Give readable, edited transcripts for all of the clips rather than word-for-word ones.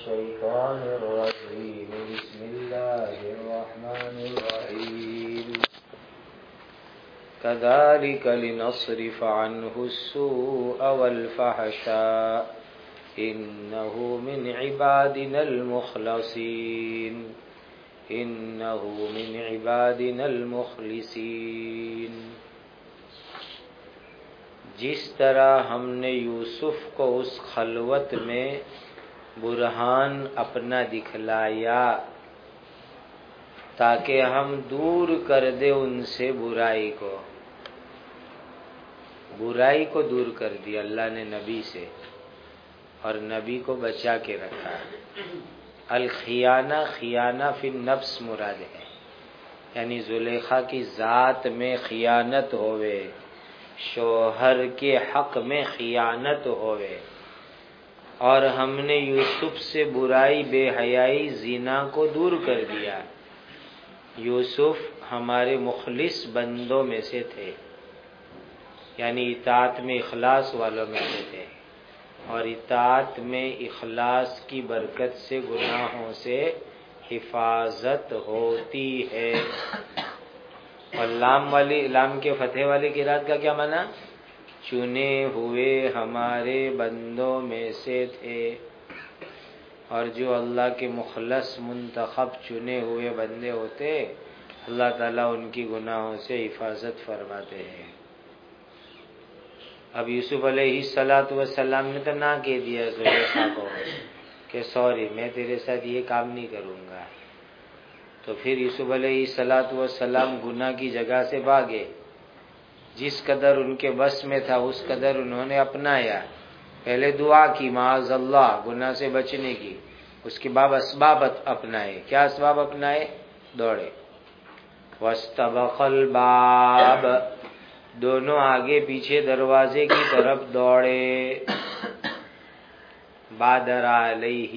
الشيطان الرجيم بسم الله الرحمن الرحيم كذلك لنصرف عنه السوء والفحشاء إنه من عبادنا المخلصين جس طرح ہم نے یوسف کو اس خلوت میں برہان اپنا دکھلایا تاکہ ہم دور کر دیں ان سے برائی کو دور کر دیا اللہ نے نبی سے، اور نبی کو بچا کے رکھا۔ خیانہ فی النفس مراد ہے، یعنی زلیخا کی ذات میں خیانت ہوئے، شوہر کے حق میں خیانت ہوئے، اور ہم نے یوسف سے برائی، بے حیائی، زنا کو دور کر دیا۔ یوسف ہمارے مخلص بندوں میں سے تھے، یعنی اطاعت میں اخلاص والوں میں سے تھے، اور اطاعت میں اخلاص کی برکت سے گناہوں سے حفاظت ہوتی ہے۔ اور لام کے فتح والی قرات کا کیا معنی؟ چنے ہوئے ہمارے بندوں میں سے تھے، اور جو اللہ کے مخلص منتخب چنے ہوئے بندے ہوتے، اللہ تعالیٰ ان کی گناہوں سے حفاظت فرماتے ہیں۔ اب یوسف علیہ السلام نے تو نہ کہہ دیا زلیخا کو کہ سوری میں تیرے ساتھ یہ کام نہیں کروں گا، تو پھر یوسف علیہ السلام گناہ کی جگہ سے بھاگے، جس قدر ان کے بس میں تھا اس قدر انہوں نے اپنایا۔ پہلے دعا کی معاذ اللہ گناہ سے بچنے کی، اس کے بعد اسباب اپنائے۔ کیا اسباب اپنائے؟ دوڑے۔ واستبق الباب، دونوں آگے پیچھے دروازے کی طرف دوڑے۔ بادر علیہ،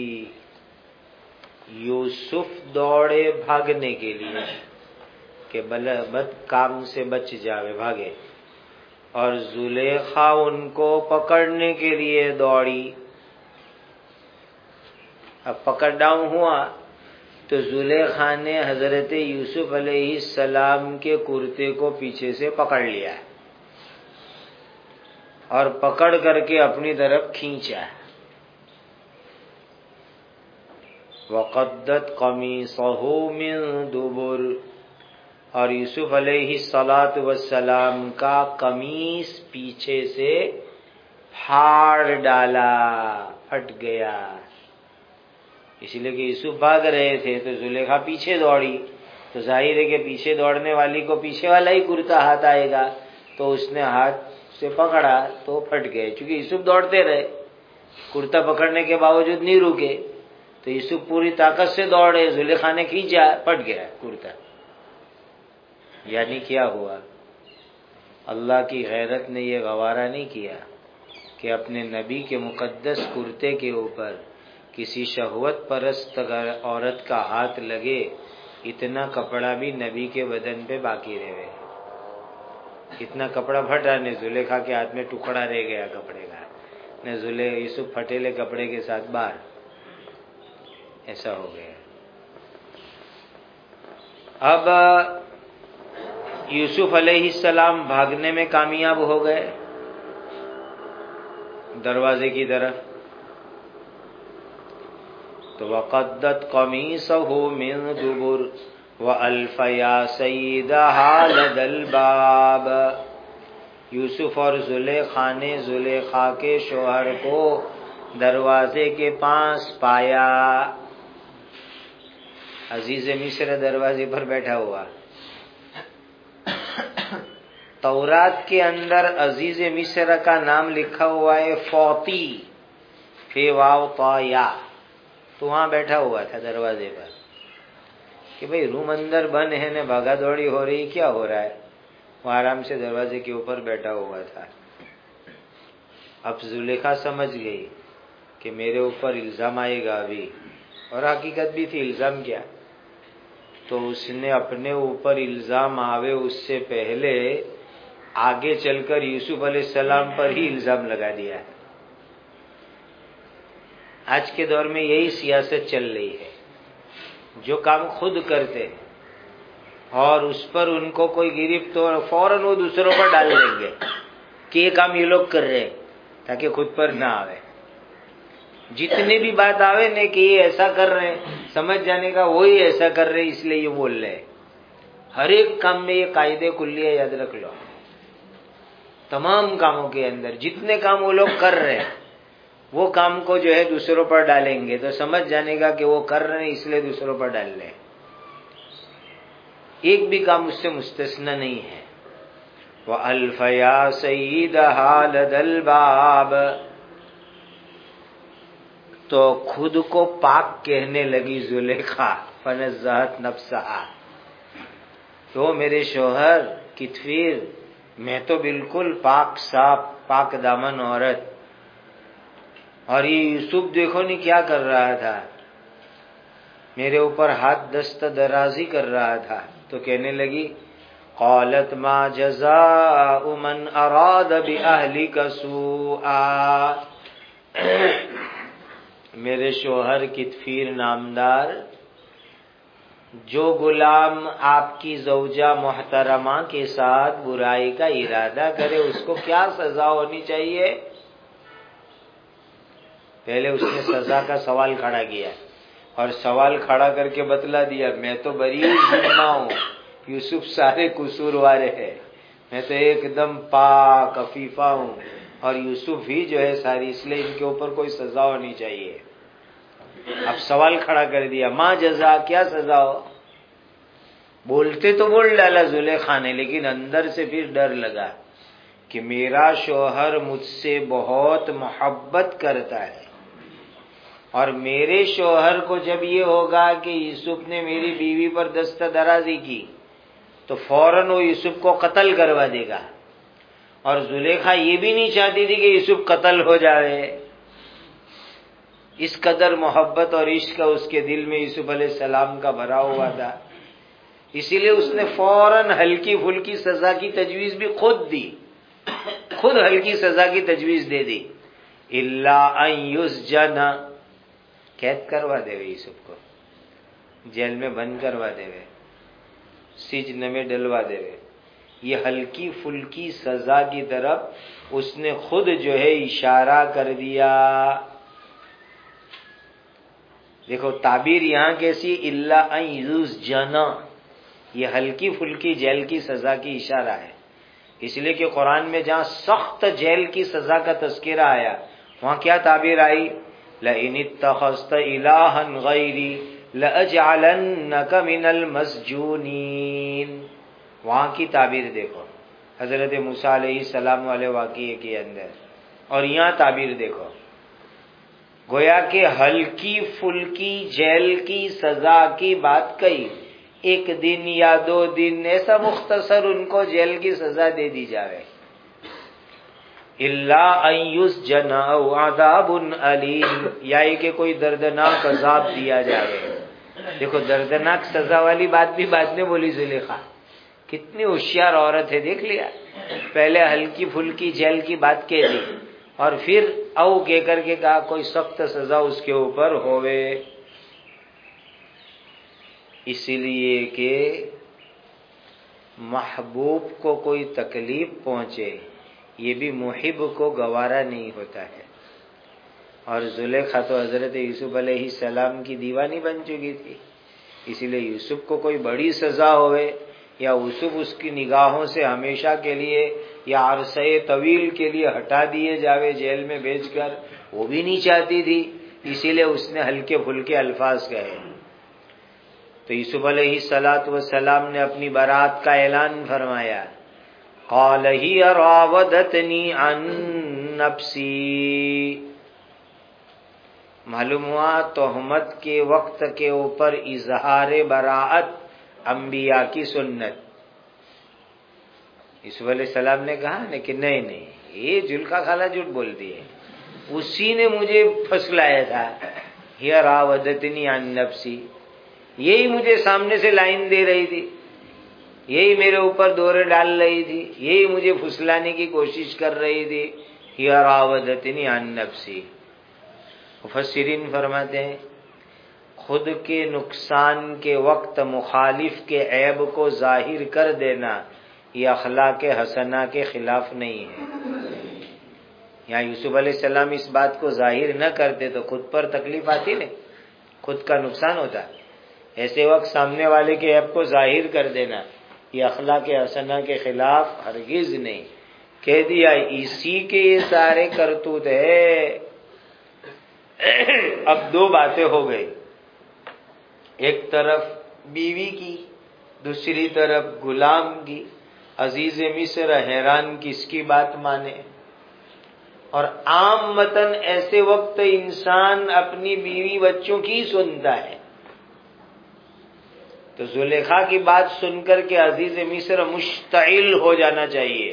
یوسف دوڑے بھاگنے کے لیے کہ بد کام سے بچ جاوے، بھاگے، اور زلیخا ان کو پکڑنے کے لیے دوڑی۔ اب پکڑ ڈاؤن ہوا تو زلیخا نے حضرت یوسف علیہ السلام کے کرتے کو پیچھے سے پکڑ لیا اور پکڑ کر کے اپنی طرف کھینچا۔ وقدت قمیصہ من دبر، اور یوسف علیہ السلام کا قمیص پیچھے سے پھاڑ ڈالا، پھٹ گیا۔ اس لیے کہ یوسف بھاگ رہے تھے تو زلیخا پیچھے دوڑی، تو ظاہر ہے کہ پیچھے دوڑنے والی کو پیچھے والا ہی کرتا ہاتھ آئے گا، تو اس نے ہاتھ سے پکڑا تو پھٹ گئے۔ چونکہ یوسف دوڑتے رہے، کرتا پکڑنے کے باوجود نہیں رکے، تو یوسف پوری طاقت سے دوڑے، زلیخا نے کھینچا، پھٹ گیا کرتا۔ یعنی کیا ہوا؟ اللہ کی غیرت نے یہ گوارا نہیں کیا کہ اپنے نبی کے مقدس کرتے کے اوپر کسی شہوت پرست عورت کا ہاتھ لگے، اتنا کپڑا بھی نبی کے بدن پہ باقی رہے۔ اتنا کپڑا پھٹا، نے زلیخا کے ہاتھ میں ٹکڑا رہ گیا کپڑے کا، نے یوسف پھٹیلے کپڑے کے ساتھ باہر، ایسا ہو گیا۔ اب یوسف علیہ السلام بھاگنے میں کامیاب ہو گئے دروازے کی طرف، تو وقدت قمیصہ من دبر وَأَلْفَ يَا سَيِّدَهَا لَدَى الْبَابِ، یوسف اور زلیخا نے زلیخا کے شوہر کو دروازے کے پاس پایا۔ عزیز مصر دروازے پر بیٹھا ہوا۔ تورات کے اندر عزیز مصر کا نام لکھا ہوا ہے فوتی، فی واو طا یا، تو وہاں بیٹھا ہوا تھا دروازے پر کہ بھئی روم اندر بند ہے، نے بھاگا دوڑی ہو رہی، کیا ہو رہا ہے؟ وہ آرام سے دروازے کے اوپر بیٹھا ہوا تھا۔ اب زلیخا سمجھ گئی کہ میرے اوپر الزام آئے گا ابھی، اور حقیقت بھی تھی الزام کیا، تو اس نے اپنے اوپر الزام آوے اس سے پہلے آگے چل کر یوسف علیہ السلام پر ہی الزام لگا دیا۔ آج کے دور میں یہی سیاست چل رہی ہے، جو کام خود کرتے اور اس پر ان کو کوئی گرفت ہو فوراً وہ دوسروں پر ڈال دیں گے کہ یہ کام یہ لوگ کر رہے ہیں، تاکہ خود پر نہ آوے۔ جتنے بھی بات آوے نا کہ یہ ایسا کر رہے ہیں، سمجھ جانے کا وہی ایسا کر رہے ہیں اس لیے یہ بول رہے ہیں۔ ہر ایک کام میں یہ قاعدے کلیہ یاد رکھ لو، تمام کاموں کے اندر جتنے کام وہ لوگ کر رہے ہیں وہ کام کو جو ہے دوسروں پر ڈالیں گے تو سمجھ جانے کا کہ وہ کر رہے ہیں اس لیے دوسروں پر ڈال رہے ہیں۔ ایک بھی کام اس سے مستثنی نہیں ہے۔ وَأَلْفَ يَا سَيِّدَهَا لَدَى الْبَابِ، تو خود کو پاک کہنے لگی زلیخا، فَنَزَّهَتْ نَفْسَهَا، تو میرے شوہر کتفیر، میں تو بالکل پاک صاف پاک دامن عورت، اور یہ یوسف دیکھو نہیں کیا کر رہا تھا، میرے اوپر ہاتھ دست درازی کر رہا تھا۔ تو کہنے لگی قالت ما جزاء من اراد باہلک سوءا، میرے شوہر کتفیر نامدار، جو غلام آپ کی زوجہ محترمہ کے ساتھ برائی کا ارادہ کرے اس کو کیا سزا ہونی چاہیے؟ پہلے اس نے سزا کا سوال کھڑا کیا اور سوال کھڑا کر کے بتلا دیا میں تو بری ذمہ ہوں، یوسف سارے قصوروار ہے، میں تو ایک دم پاک عفیفہ ہوں اور یوسف ہی جو ہے ساری، اس لیے ان کے اوپر کوئی سزا ہونی چاہیے۔ اب سوال کھڑا کر دیا، ماں جزا، کیا سزا ہو؟ بولتے تو بول ڈالا زلیخا نے، لیکن اندر سے پھر ڈر لگا کہ میرا شوہر مجھ سے بہت محبت کرتا ہے، اور میرے شوہر کو جب یہ ہوگا کہ یوسف نے میری بیوی پر دست درازی کی تو فوراً وہ یوسف کو قتل کروا دے گا، اور زلیخا یہ بھی نہیں چاہتی تھی کہ یوسف قتل ہو جائے، اس قدر محبت اور عشق اس کے دل میں یوسف علیہ السلام کا بھرا ہوا تھا، اسی لیے اس نے فوراً ہلکی پھلکی سزا کی تجویز بھی خود دی، خود ہلکی سزا کی تجویز دے دی، الا ان یسجن، قید کروا دے یوسف کو، جیل میں بند کروا دے، سجن میں ڈلوا دے۔ یہ ہلکی پھلکی سزا کی طرف اس نے خود جو ہے اشارہ کر دیا۔ دیکھو تعبیر یہاں کیسی، الا ان یسجن، یہ ہلکی پھلکی جیل کی سزا کی اشارہ ہے، اس لیے کہ قرآن میں جہاں سخت جیل کی سزا کا تذکرہ آیا وہاں کیا تعبیر آئی، لئن اتخذت الہا غیری لأجعلنک من المسجونین، وہاں کی تعبیر دیکھو حضرت موسیٰ علیہ السلام والے واقعے کے اندر، اور یہاں تعبیر دیکھو، گویا کہ ہلکی پھلکی جیل کی سزا کی بات کہی، ایک دن یا 2 دن ایسا مختصر ان کو جیل کی سزا دے دی جاوے، الا ان یسجن او عذاب علیم، یا کہ کوئی دردناک عذاب دیا جاوے۔ دیکھو دردناک سزا والی بات بھی بعد میں بولی زلیخا، کتنی ہوشیار عورت ہے، دیکھ لیا، پہلے ہلکی پھلکی جیل کی بات کہہ دی اور پھر او کہہ کر کے کہا کوئی سخت سزا اس کے اوپر ہوئے، اسی لیے کہ محبوب کو کوئی تکلیف پہنچے یہ بھی محب کو گوارا نہیں ہوتا ہے، اور زلیخا تو حضرت یوسف علیہ السلام کی دیوانی بن چکی تھی، اسی لیے یوسف کو کوئی بڑی سزا ہوئے یا یوسف اس کی نگاہوں سے ہمیشہ کے لیے یا عرصے طویل کے لیے ہٹا دیے جاوے جیل میں بھیج کر، وہ بھی نہیں چاہتی تھی، اسی لیے اس نے ہلکے پھلکے الفاظ کہے۔ تو یوسف علیہ السلام نے اپنی برات کا اعلان فرمایا، قال ہی راودتنی عن نفسی، معلوم ہوا تہمت کے وقت کے اوپر اظہار براعت انبیاء کی سنت۔ یوسف علیہ السلام نے کہا نا کہ نہیں یہ زلیخا خالہ جھوٹ بولتی ہے، اسی نے مجھے پھسلایا تھا، ہی راودتنی عن نفسی، یہی مجھے سامنے سے لائن دے رہی تھی، یہی میرے اوپر دورے ڈال رہی تھی، یہی مجھے پھسلانے کی کوشش کر رہی تھی، ہی راودتنی عن نفسی مفسرین فرماتے ہیں خود کے نقصان کے وقت مخالف کے عیب کو ظاہر کر دینا یہ اخلاق حسنہ کے خلاف نہیں ہے۔ یہاں یوسف علیہ السلام اس بات کو ظاہر نہ کرتے تو خود پر تکلیف آتی نہیں، خود کا نقصان ہوتا۔ ایسے وقت سامنے والے کے عیب کو ظاہر کر دینا یہ اخلاق حسنہ کے خلاف ہرگز نہیں۔ کہہ دیا اسی کے یہ سارے کرتوت ہے۔ اب دو باتیں ہو گئی، ایک طرف بیوی کی، دوسری طرف غلام کی۔ عزیز مصر حیران کس کی بات مانے، اور عامتاً ایسے وقت انسان اپنی بیوی بچوں کی سنتا ہے۔ تو زلیخا کی بات سن کر کے عزیز مصر مشتعل ہو جانا چاہیے،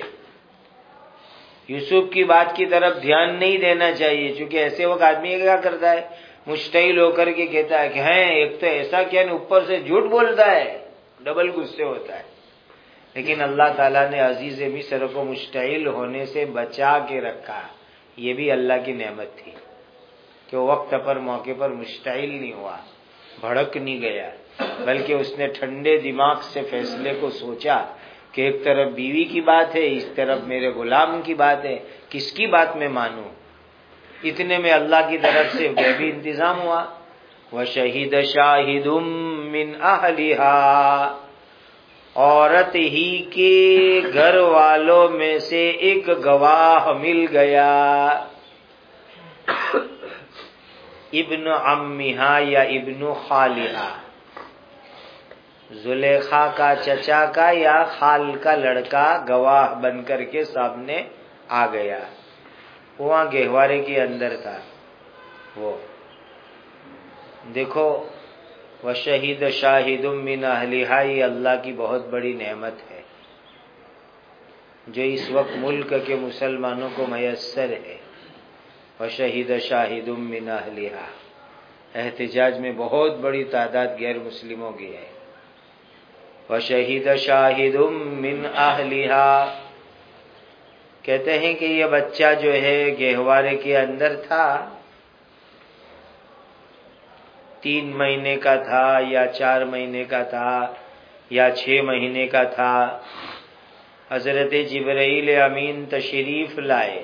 یوسف کی بات کی طرف دھیان نہیں دینا چاہیے، چونکہ ایسے وقت آدمی کیا کرتا ہے، مشتعل ہو کر کے کہتا ہے کہ ہیں ایک تو ایسا کیا نہیں، اوپر سے جھوٹ بولتا ہے، ڈبل غصے ہوتا ہے۔ لیکن اللہ تعالیٰ نے عزیز مصر کو مشتعل ہونے سے بچا کے رکھا، یہ بھی اللہ کی نعمت تھی کہ وہ وقت پر موقع پر مشتعل نہیں ہوا، بھڑک نہیں گیا، بلکہ اس نے ٹھنڈے دماغ سے فیصلے کو سوچا کہ ایک طرف بیوی کی بات ہے، اس طرف میرے غلام کی بات ہے، کس کی بات میں مانوں؟ اتنے میں اللہ کی طرف سے غیبی انتظام ہوا۔ وَشَهِدَ شَاهِدٌ مِّنْ أَهْلِهَا، عورت ہی کے گھر والوں میں سے ایک گواہ مل گیا، ابن عمہا یا ابن خالہا، زلیخا کا چچا کا یا خال کا لڑکا گواہ بن کر کے سامنے آ گیا۔ وہاں گہوارے کے اندر تھا وہ۔ دیکھو وَشَهِدَ شَاهِدٌ مِّنْ أَهْلِهَا، یہ اللہ کی بہت بڑی نعمت ہے جو اس وقت ملک کے مسلمانوں کو میسر ہے۔ وَشَهِدَ شَاهِدٌ مِّنْ أَهْلِهَا، احتجاج میں بہت بڑی تعداد غیر مسلموں کی ہے۔ وَشَهِدَ شَاهِدٌ مِّنْ أَهْلِهَا، کہتے ہیں کہ یہ بچہ جو ہے گہوارے کے اندر تھا، 3 مہینے کا تھا یا 4 مہینے کا تھا یا 6 مہینے کا تھا۔ حضرت جبرائیل امین تشریف لائے،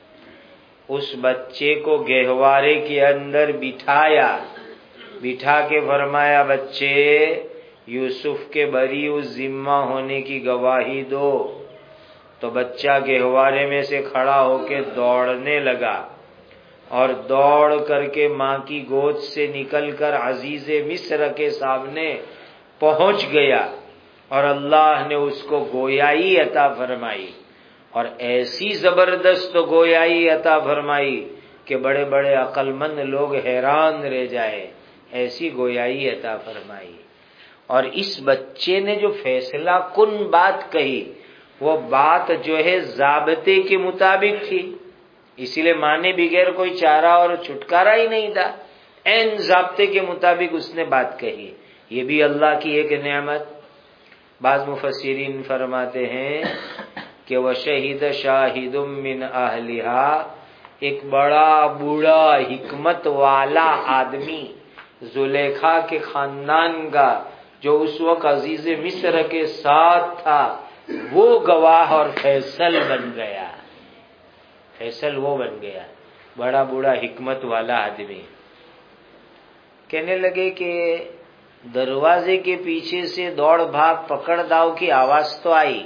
اس بچے کو گہوارے کے اندر بٹھایا، بٹھا کے فرمایا بچے یوسف کے بری الذمہ ہونے کی گواہی دو۔ تو بچہ گہوارے میں سے کھڑا ہو کے دوڑنے لگا، اور دوڑ کر کے ماں کی گود سے نکل کر عزیز مصر کے سامنے پہنچ گیا، اور اللہ نے اس کو گویائی عطا فرمائی، اور ایسی زبردست گویائی عطا فرمائی کہ بڑے بڑے عقل مند لوگ حیران رہ جائے، ایسی گویائی عطا فرمائی۔ اور اس بچے نے جو فیصلہ کن بات کہی، وہ بات جو ہے ضابطے کے مطابق تھی، اسی لیے ماں نے بغیر کوئی چارہ اور چھٹکارا ہی نہیں تھا، عین ضابطے کے مطابق اس نے بات کہی۔ یہ بھی اللہ کی ایک نعمت۔ بعض مفسرین فرماتے ہیں کہ وَشَهِدَ شَاهِدٌ مِّنْ أَهْلِهَا، ایک بڑا بوڑھا حکمت والا آدمی زلیخا کے خاندان کا جو اس وقت عزیز مصر کے ساتھ تھا، وہ گواہ اور فیصل بن گیا، فیصل وہ بن گیا، بڑا بوڑھا حکمت والا آدمی۔ کہنے لگے کہ دروازے کے پیچھے سے دوڑ بھاگ پکڑ داؤ کی آواز تو آئی،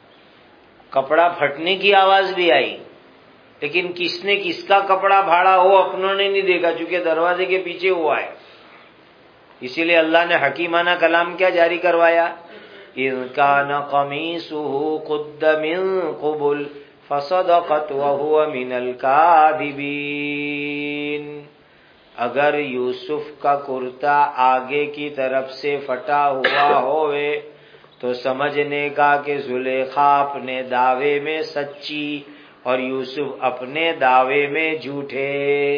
کپڑا پھٹنے کی آواز بھی آئی، لیکن کس نے کس کا کپڑا پھاڑا وہ اپنوں نے نہیں دیکھا، چونکہ دروازے کے پیچھے ہوا ہے۔ اسی لیے اللہ نے حکیمانہ کلام کیا جاری کروایا، اِذْ كَانَ قَمِيصُهُ قُدَّ مِن قُبُلٍ فَصَدَقَتْ وَهُوَ مِنَ الْكَاذِبِينَ، اگر یوسف کا کرتا آگے کی طرف سے پھٹا ہوا ہوئے تو سمجھنے کا کہ زلیخا اپنے دعوے میں سچی اور یوسف اپنے دعوے میں جھوٹے۔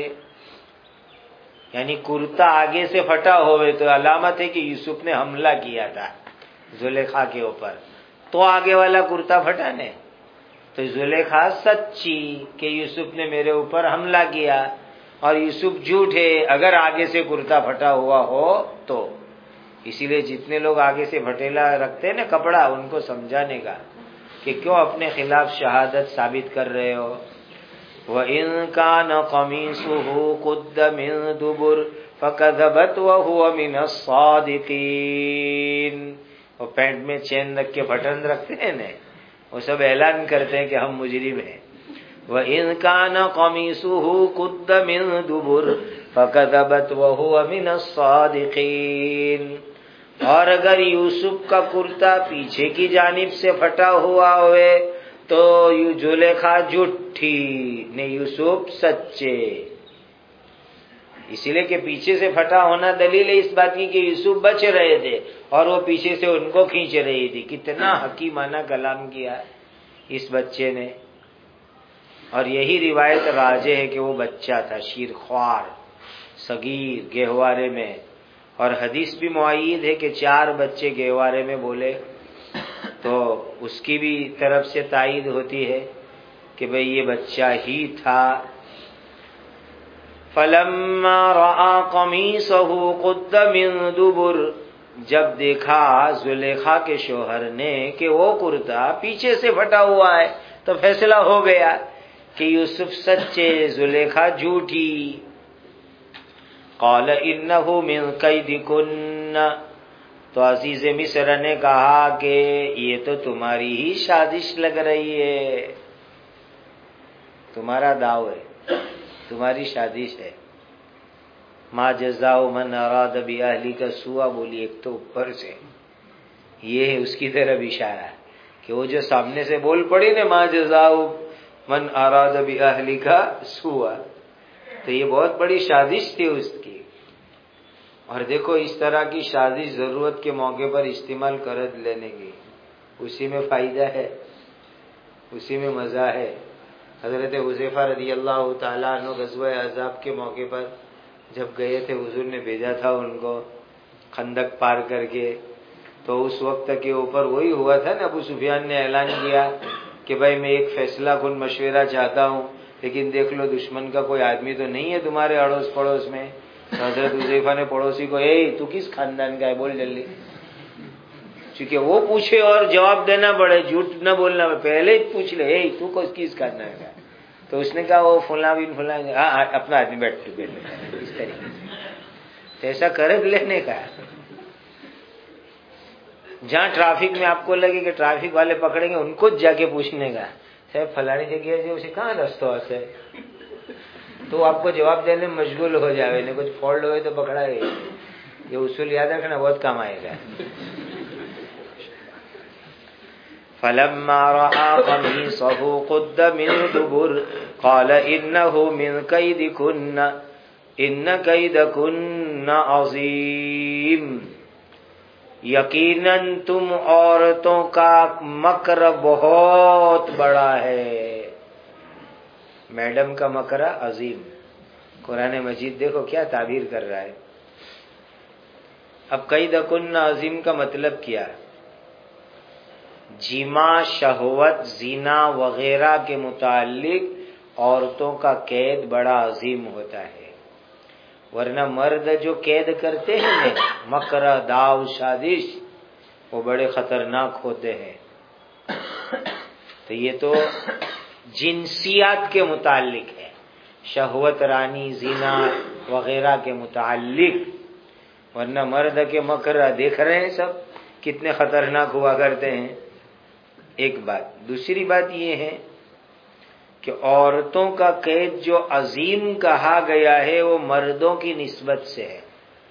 یعنی کرتا آگے سے پھٹا ہوئے تو علامت ہے کہ یوسف نے حملہ کیا تھا زلیخا کے اوپر، تو آگے والا کرتا پھٹا نے، تو زلیخا سچی کہ یوسف نے میرے اوپر حملہ کیا، اور یوسف جھوٹ ہے اگر آگے سے کرتا پھٹا ہوا ہو تو. اسی لیے جتنے لوگ آگے سے پھٹیلا رکھتے ہیں نا کپڑا، ان کو سمجھانے کا کہ کیوں اپنے خلاف شہادت ثابت کر رہے ہو. وَإِن كَانَ قَمِيصُهُ قُدَّ مِن دُبُرٍ فَكَذَبَتْ وَهُوَ مِنَ الصَّادِقِينَ. وہ پینٹ میں چین رکھ کے بٹن رکھتے ہیں نا، وہ سب اعلان کرتے ہیں کہ ہم مجرم ہیں. وَإِن كَانَ قَمِيصُهُ قُدَّ مِن دُبُرٍ فَكَذَبَتْ وَهُوَ مِنَ الصَّادِقِينَ. اور اگر یوسف کا کرتا پیچھے کی جانب سے پھٹا ہوا ہوئے تو زلیخا جھوٹی نے یوسف سچے. اسی لیے کہ پیچھے سے پھٹا ہونا دلیل ہے اس بات کی کہ یوسف بچ رہے تھے اور وہ پیچھے سے ان کو کھینچ رہی تھی. کتنا حکیمانہ کلام کیا اس بچے نے. اور یہی روایت راجح ہے کہ وہ بچہ تھا شیرخوار صغیر گہوارے میں. اور حدیث بھی معید ہے کہ 4 بچے گہوارے میں بولے تو اس کی بھی طرف سے تائید ہوتی ہے کہ بھئی یہ بچہ ہی تھا. فَلَمَّا رَأَىٰ قَمِيصَهُ قُدَّ مِن دُبُرٍ. جب دیکھا زلیخا کے شوہر نے کہ وہ کرتا پیچھے سے پھٹا ہوا ہے تو فیصلہ ہو گیا کہ یوسف سچے زلیخا جھوٹی. قال انه من کیدکن. تو عزیز مصر نے کہا کہ یہ تو تمہاری ہی سازش لگ رہی ہے، تمہارا داؤ ہے، تمہاری سازش ہے. ما جزاء من اراد باہلک سوءا بولی ایک تو اوپر سے، یہ ہے اس کی طرف اشارہ کہ وہ جو سامنے سے بول پڑی نا ما جزاء من اراد باہلک سوءا، تو یہ بہت بڑی سازش تھی اس کی. اور دیکھو اس طرح کی سازش ضرورت کے موقع پر استعمال کر لینے کی، اسی میں فائدہ ہے، اسی میں مزہ ہے. حضرت حذیفہ رضی اللہ تعالیٰ عنہ غزوہ احزاب کے موقع پر جب گئے تھے، حضور نے بھیجا تھا ان کو خندق پار کر کے، تو اس وقت کے اوپر وہی ہوا تھا نا، ابو سفیان نے اعلان کیا کہ بھائی میں ایک فیصلہ کن مشورہ چاہتا ہوں، لیکن دیکھ لو دشمن کا کوئی آدمی تو نہیں ہے تمہارے اڑوس پڑوس میں. تو حضرت حذیفہ نے پڑوسی کو تو کس خاندان کا ہے بول جلدی، چونکہ وہ پوچھے اور جواب دینا پڑے، جھوٹ نہ بولنا، پہلے ہی پوچھ لے تو کس خاندان کا ہے. تو اس نے کہا وہ فلاں بن فلاں. اپنا آدمی بیٹھ اس طریقے سے ایسا قرض لینے کا. جہاں ٹرافک میں آپ کو لگے کہ ٹرافک والے پکڑیں گے ان کو جا کے پوچھنے کا صاحب فلانی جگہ سے اسے کہاں رستہ ہے، تو آپ کو جواب دینے میں مشغول ہو جائے، نہیں کچھ فالٹ ہوئے تو پکڑا گئے. یہ اصول یاد رکھنا بہت کام آئے گا. فَلَمَّا رَأَىٰ قَمِيصَهُ قُدَّ مِن دُبُرٍ قَالَ إِنَّهُ مِن كَيْدِكُنَّ إِنَّ كَيْدَكُنَّ عَظِيمٌ. یقیناً تم عورتوں کا مکر بہت بڑا ہے. میڈم کا مکر عظیم. قرآن مجید دیکھو کیا تعبیر کر رہا ہے. اب کیدکن عظیم کا مطلب کیا؟ جما، شہوت، زنا وغیرہ کے متعلق عورتوں کا قید بڑا عظیم ہوتا ہے. ورنہ مرد جو قید کرتے ہیں مکر، داؤ، سازش، وہ بڑے خطرناک ہوتے ہیں. تو یہ تو جنسیات کے متعلق ہے، شہوت رانی، زنا وغیرہ کے متعلق. ورنہ مرد کے مکر دیکھ رہے ہیں سب کتنے خطرناک ہوا کرتے ہیں. ایک بات. دوسری بات یہ ہے کہ عورتوں کا قید جو عظیم کہا گیا ہے وہ مردوں کی نسبت سے ہے،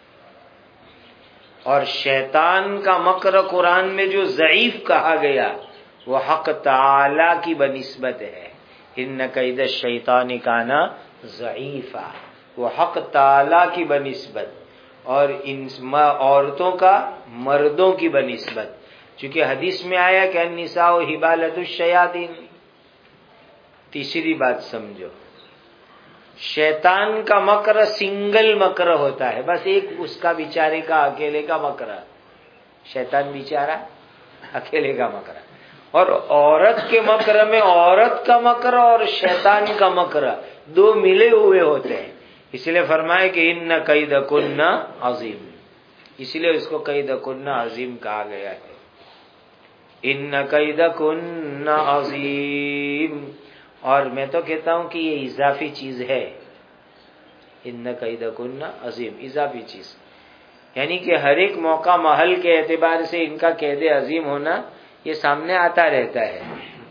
اور شیطان کا مکر قرآن میں جو ضعیف کہا گیا وہ حق تعالی کی بنسبت ہے. ان کید الشیطان کان ضعیفا، وہ حق تعالی کی بنسبت، اور ان عورتوں کا مردوں کی بنسبت. چونکہ حدیث میں آیا کہ النساء حبالۃ الشیاطین. تیسری بات سمجھو، شیطان کا مکر سنگل مکر ہوتا ہے، بس ایک اس کا بیچارے کا اکیلے کا مکر. شیطان بیچارہ اکیلے کا مکر. اور عورت کے مکر میں عورت کا مکر اور شیطان کا مکر دو ملے ہوئے ہوتے ہیں. اس لیے فرمائے کہ ان کیدکن عظیم، اس لیے اس کو کیدکن عظیم کہا گیا ہے. ان کیدکن عظیم. اور میں تو کہتا ہوں کہ یہ اضافی چیز ہے. ان کیدکن عظیم اضافی چیز، یعنی کہ ہر ایک موقع محل کے اعتبار سے ان کا قید عظیم ہونا یہ سامنے آتا رہتا ہے.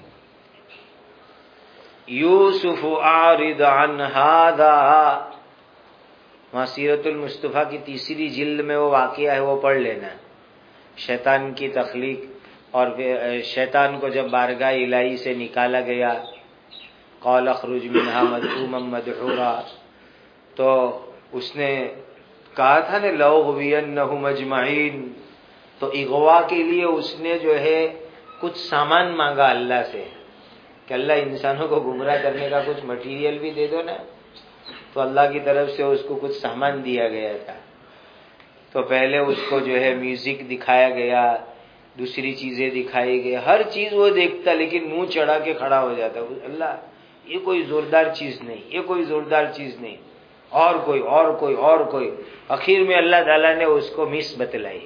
یوسف اعرض عن ھذا، وہاں سیرت المصطفیٰ کی تیسری جلد میں وہ واقعہ ہے، وہ پڑھ لینا. شیطان کی تخلیق اور شیطان کو جب بارگاہ الہی سے نکالا گیا، قال اخرج منها مذءوما مدحورا، تو اس نے کہا تھا نا لأغوینہم اجمعین، تو اغوا کے لیے اس نے جو ہے کچھ سامان مانگا اللہ سے کہ اللہ انسانوں کو گمراہ کرنے کا کچھ مٹیریل بھی دے دو نا. تو اللہ کی طرف سے اس کو کچھ سامان دیا گیا تھا. تو پہلے اس کو جو ہے میوزک دکھایا گیا، دوسری چیزیں دکھائی گئی، ہر چیز وہ دیکھتا لیکن منہ چڑھا کے کھڑا ہو جاتا. اللہ یہ کوئی زوردار چیز نہیں، یہ کوئی زوردار چیز نہیں، اور کوئی اور کوئی اور کوئی. آخر میں اللہ تعالیٰ نے اس کو مس بتلائی.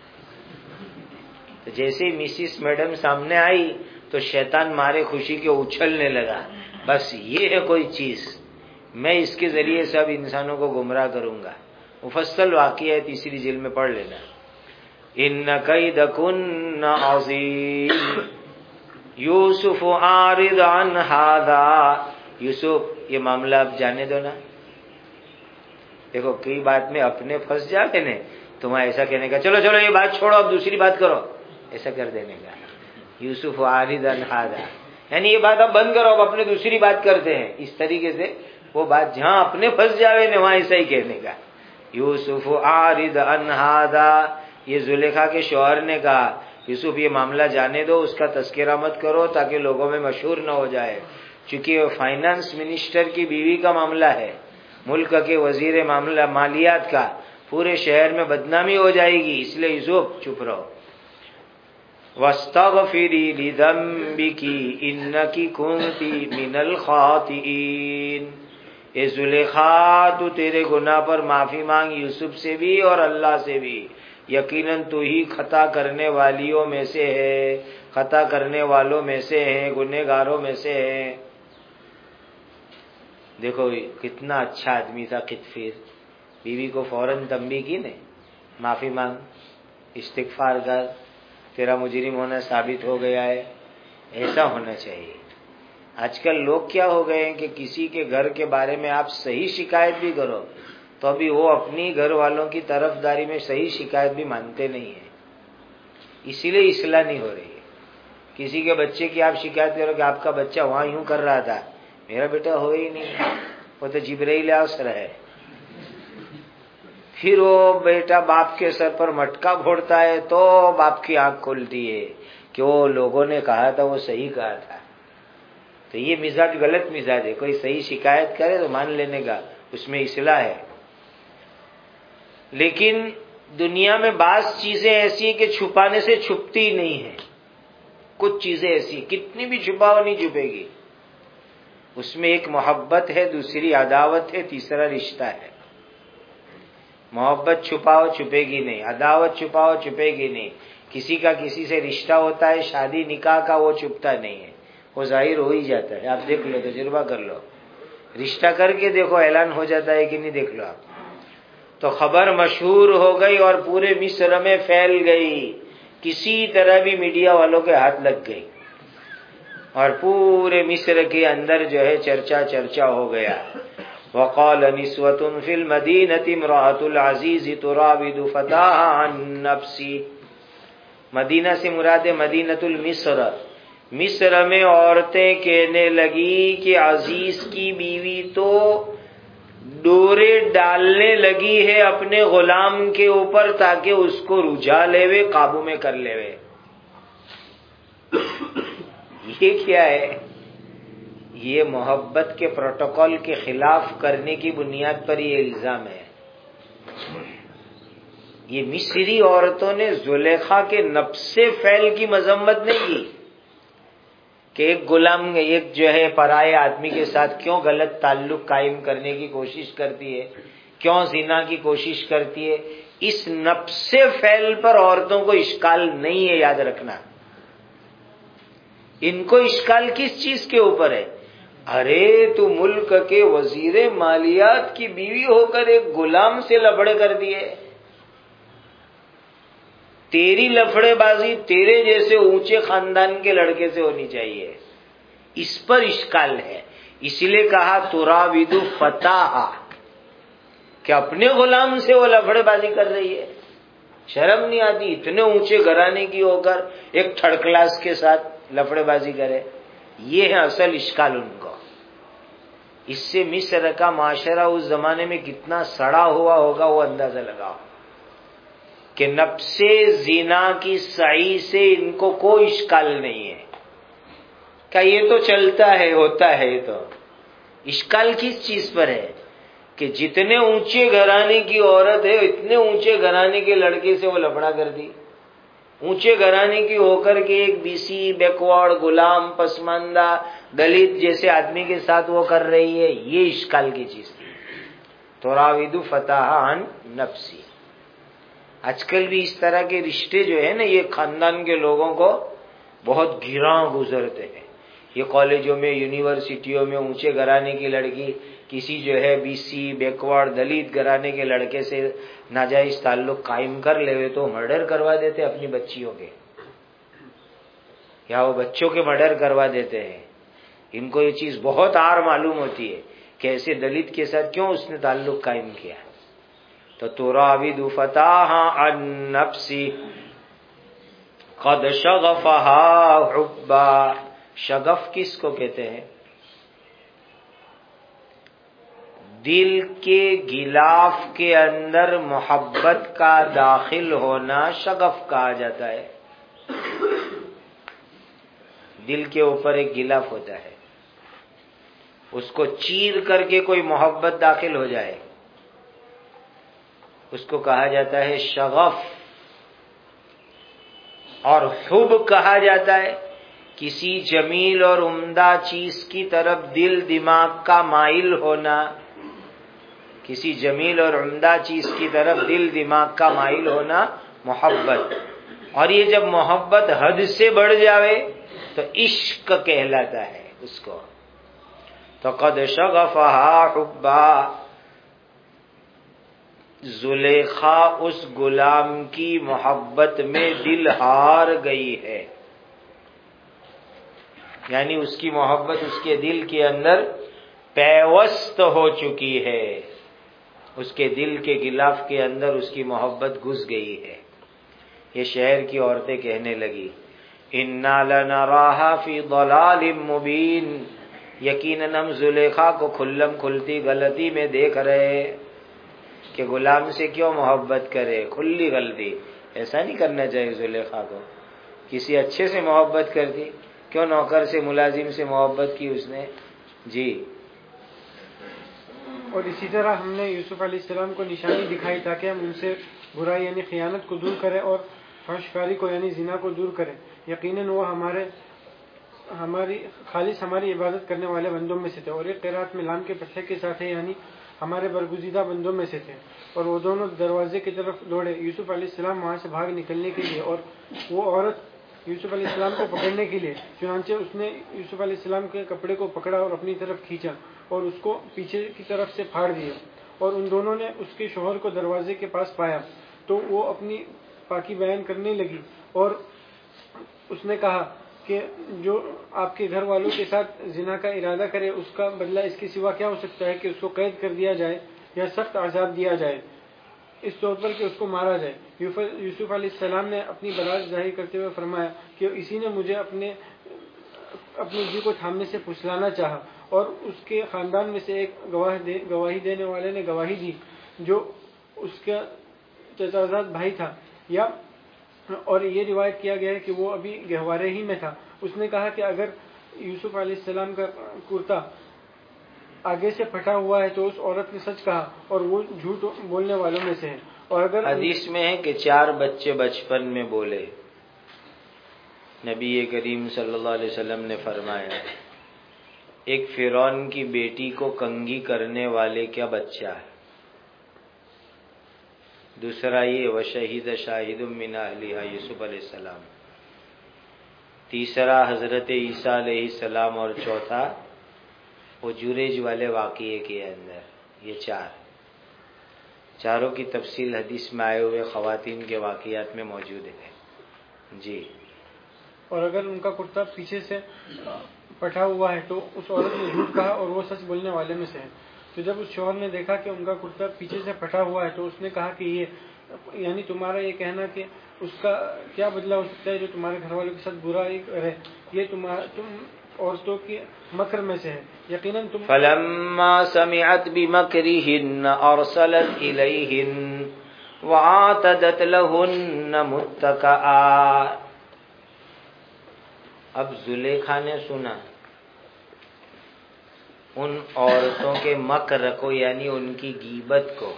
تو جیسے ہی مسز میڈم سامنے آئی تو شیطان مارے خوشی کے اچھلنے لگا، بس یہ ہے کوئی چیز، میں اس کے ذریعے سب انسانوں کو گمراہ کروں گا. مفصل واقعہ ہے، تیسری جلد میں پڑھ لینا. ان کیدکن عظیم یوسف اعرض عن ھذا. یوسف یہ معاملہ اب جانے دو نا. دیکھو کئی بات میں اپنے پھنس جاتے نا، تو وہاں ایسا کہنے کا چلو چلو یہ بات چھوڑو اب دوسری بات کرو، ایسا کر دینے کا. یوسف اعرض عن ھذا یعنی یہ بات اب بند کرو، اب اپنے دوسری بات کرتے ہیں. اس طریقے سے وہ بات جہاں اپنے پھنس جاوے نا وہاں ایسا ہی کہنے کا. یوسف اعرض عن ھذا، یہ زلیخا کے شوہر نے کہا یوسف یہ معاملہ جانے دو، اس کا تذکرہ مت کرو تاکہ لوگوں میں مشہور نہ ہو جائے. چونکہ وہ فائنانس منسٹر کی بیوی کا معاملہ ہے، ملک کے وزیر معاملہ مالیات کا، پورے شہر میں بدنامی ہو جائے گی، اس لیے یوسف چپ رہو. وَاسْتَغْفِرِي لِذَنبِكِ إِنَّكِ كُنتِ مِنَ الْخَاطِئِينَ. اے زلیخا تو تیرے گناہ پر معافی مانگ، یوسف سے بھی اور اللہ سے بھی، یقیناً تو ہی خطا کرنے والیوں میں سے ہے، خطا کرنے والوں میں سے ہے، گنہگاروں میں سے ہے. دیکھو کتنا اچھا آدمی تھا قطفیر. بیوی کو فوراً تنبیہ کی نے، معافی مانگ، استغفار کر، تیرا مجرم ہونا ثابت ہو گیا ہے. ایسا ہونا چاہیے. آج کل لوگ کیا ہو گئے ہیں کہ کسی کے گھر کے بارے میں آپ صحیح شکایت بھی کرو تو ابھی وہ اپنی گھر والوں کی طرفداری میں صحیح شکایت بھی مانتے نہیں ہیں، اسی لیے اصلاح نہیں ہو رہی ہے. کسی کے بچے کی آپ شکایت کرو کہ آپ کا بچہ وہاں یوں کر رہا تھا، میرا بیٹا ہو ہی نہیں، وہ تو جبرائیل اسرا ہے. پھر وہ بیٹا باپ کے سر پر مٹکا پھوڑتا ہے تو باپ کی آنکھ کھلتی ہے کہ وہ لوگوں نے کہا تھا وہ صحیح کہا تھا. تو یہ مزاج غلط مزاج ہے. کوئی صحیح شکایت کرے تو مان لینے کا، اس میں اصلاح ہے. لیکن دنیا میں بعض چیزیں ایسی ہیں کہ چھپانے سے چھپتی ہی نہیں ہیں. کچھ چیزیں ایسی کتنی بھی چھپاؤ نہیں چھپے گی. اس میں ایک محبت ہے، دوسری عداوت ہے، تیسرا رشتہ ہے. محبت چھپاؤ چھپے گی نہیں، عداوت چھپاؤ چھپے گی نہیں. کسی کا کسی سے رشتہ ہوتا ہے شادی نکاح کا، وہ چھپتا نہیں ہے، وہ ظاہر ہو ہی جاتا ہے. آپ دیکھ لو، تجربہ کر لو، رشتہ کر کے دیکھو اعلان ہو جاتا ہے کہ نہیں، دیکھ لو آپ. تو خبر مشہور ہو گئی اور پورے مصر میں پھیل گئی، کسی طرح بھی میڈیا والوں کے ہاتھ لگ گئی اور پورے مصر کے اندر جو ہے چرچا ہو گیا. وقال نسوة في المدينة امرأة العزيز تراود فتاها عن نفسه. مدینہ سے مراد مدینۃ المصر. مصر میں عورتیں کہنے لگی کہ عزیز کی بیوی تو ڈورے ڈالنے لگی ہے اپنے غلام کے اوپر تاکہ اس کو رجھا لے، قابو میں کر لے. یہ کیا ہے؟ یہ محبت کے پروٹوکول کے خلاف کرنے کی بنیاد پر یہ الزام ہے. یہ مصری عورتوں نے زلیخا کے نفس فعل کی مذمت نہیں کی کہ ایک غلام ایک جو ہے پرائے آدمی کے ساتھ کیوں غلط تعلق قائم کرنے کی کوشش کرتی ہے، کیوں زنا کی کوشش کرتی ہے، اس نفس فعل پر عورتوں کو اشکال نہیں ہے، یاد رکھنا۔ ان کو اشکال کس چیز کے اوپر ہے؟ ارے تو ملک کے وزیر مالیات کی بیوی ہو کر ایک غلام سے لفڑے کر دیے، تیری لفڑے بازی تیرے جیسے اونچے خاندان کے لڑکے سے ہونی چاہیے، اس پر اشکال ہے۔ اس لیے کہا تراود فتاح، کہ اپنے غلام سے وہ لفڑے بازی کر رہی ہے، شرم نہیں آتی؟ اتنے اونچے گھرانے کی ہو کر ایک تھرڈ کلاس کے ساتھ لفڑے بازی کرے۔ یہ ہے اصل اشکال ان کو۔ اس سے مصر کا معاشرہ اس زمانے میں کتنا سڑا ہوا ہوگا وہ اندازہ لگاؤ، کہ نفس زنا کی سعی سے ان کو کوئی اشکال نہیں ہے، کہ یہ تو چلتا ہے، ہوتا ہے۔ یہ تو اشکال کس چیز پر ہے؟ کہ جتنے اونچے گھرانے کی عورت ہے اتنے اونچے گھرانے کے لڑکے سے وہ لفڑا کر دی، اونچے گھرانے کی ہو کر کے ایک بی سی، بیکورڈ، غلام، پسماندہ، دلت جیسے آدمی کے ساتھ وہ کر رہی ہے، یہ اشکال کی چیز تھی۔ تراود فتح عن نفسی۔ آج کل بھی اس طرح کے رشتے جو ہے نا، یہ خاندان کے لوگوں کو بہت گھراں گزرتے ہیں۔ یہ کالجوں میں، یونیورسٹیوں میں اونچے گھرانے کی لڑکی کسی جو ہے بی سی، بیکورڈ، دلت گھرانے کے لڑکے سے ناجائز تعلق قائم کر لے تو مرڈر کروا دیتے اپنی بچیوں کے، یا وہ بچوں کے مرڈر کروا دیتے ہیں۔ ان کو یہ چیز بہت عار معلوم ہوتی ہے کہ ایسے دلت کے ساتھ کیوں اس نے تعلق قائم کیا۔ تو تراود فتاح عن نفسی قد شغفها حبا۔ شغف کس کو کہتے ہیں؟ دل کے غلاف کے اندر محبت کا داخل ہونا شغف کہا جاتا ہے۔ دل کے اوپر ایک غلاف ہوتا ہے، اس کو چیر کر کے کوئی محبت داخل ہو جائے، اس کو کہا جاتا ہے شغف۔ اور حب کہا جاتا ہے کسی جمیل اور عمدہ چیز کی طرف دل دماغ کا مائل ہونا، کسی جمیل اور عمدہ چیز کی طرف دل دماغ کا مائل ہونا محبت۔ اور یہ جب محبت حد سے بڑھ جاوے تو عشق کہلاتا ہے اس کو۔ تو قد شغفها حبا، زلیخا اس غلام کی محبت میں دل ہار گئی ہے، یعنی اس کی محبت اس کے دل کے اندر پیوست ہو چکی ہے، اس کے دل کے غلاف کے اندر اس کی محبت گھس گئی ہے۔ یہ شہر کی عورتیں کہنے لگی اِنَّا لَنَرَاهَا فِي ضَلَالٍ مُبِينٍ، یقیناً ہم زلیخا کو کھلم کھلتی غلطی میں دیکھ رہے کہ غلام سے کیوں محبت کرے، کھلی غلطی۔ ایسا نہیں کرنا چاہیے زلیخا کو، کسی اچھے سے محبت کرتی، کیوں نوکر سے، ملازم سے محبت کی اس نے؟ جی۔ اور اسی طرح ہم نے یوسف علیہ السلام کو نشانی دکھائی تاکہ ہم ان سے برائی یعنی خیانت کو دور کریں اور فحشکاری کو یعنی زنا کو دور کریں۔ یقیناً وہ خالص ہماری عبادت کرنے والے بندوں میں سے تھے۔ اور ایک قرات میں لام کے فتح کے ساتھ ہے، یعنی ہمارے برگزیدہ بندوں میں سے تھے۔ اور وہ دونوں دروازے کی طرف دوڑے، یوسف علیہ السلام وہاں سے بھاگ نکلنے کے لیے اور وہ عورت یوسف علیہ السلام کو پکڑنے کے لیے، چنانچہ اس نے یوسف علیہ السلام کے کپڑے کو پکڑا اور اپنی طرف کھینچا اور اس کو پیچھے کی طرف سے پھاڑ دیا۔ اور ان دونوں نے اس کے شوہر کو دروازے کے پاس پایا تو وہ اپنی پاکی بیان کرنے لگی، اور اس نے کہا کہ جو آپ کے گھر والوں کے ساتھ زنا کا ارادہ کرے اس کا بدلہ اس کے سوا کیا ہو سکتا ہے کہ اس کو قید کر دیا جائے یا سخت عذاب دیا جائے، اس طور پر کہ اس کو مارا جائے۔ یوسف علیہ السلام نے اپنی برات ظاہر کرتے ہوئے فرمایا کہ اسی نے مجھے اپنی جی کو تھامنے سے پھسلانا چاہا، اور اس کے خاندان میں سے ایک گواہی دینے والے نے گواہی دی جو اس کا چچازاد بھائی تھا، اور یہ روایت کیا گیا ہے کہ وہ ابھی گہوارے ہی میں تھا۔ اس نے کہا کہ اگر یوسف علیہ السلام کا کرتا آگے سے پھٹا ہوا ہے تو اس عورت نے سچ کہا اور وہ جھوٹ بولنے والوں میں سے ہے۔ اور اگر حدیث میں ہے کہ 4 بچے بچپن میں بولے، نبی کریم صلی اللہ علیہ وسلم نے فرمایا ایک فرعون کی بیٹی کو کنگھی کرنے والے کیا بچہ ہے. دوسرا یہ وشہید شاہد من اہلہا یوسف علیہ السلام. تیسرا حضرت عیسیٰ علیہ السلام. اور چوتھا وہ جوریج والے واقعے کے اندر. یہ چاروں کی تفصیل حدیث میں آئے ہوئے خواتین کے واقعات میں موجود ہے. جی. اور اگر ان کا کرتا پیچھے سے پٹا ہوا ہے تو اس عورت نے جھوٹ کہا اور وہ سچ بولنے والے میں سے ہے. تو جب اس شوہر نے دیکھا کہ ان کا کرتا پیچھے سے پھٹا ہوا ہے تو اس نے کہا کہ یہ یعنی تمہارا یہ کہنا کہ اس کا کیا بدلہ ہو سکتا ہے جو تمہارے گھر والوں کے ساتھ برا ہے، یہ تم عورتوں کی مکر میں سے ہے. یقیناً تم فلما سمعت بمکرہن ارسلت الیہن وعاتدت لہن متکئا. اب زلیخا نے سنا ان عورتوں کے مکر کو، یعنی ان کی غیبت کو،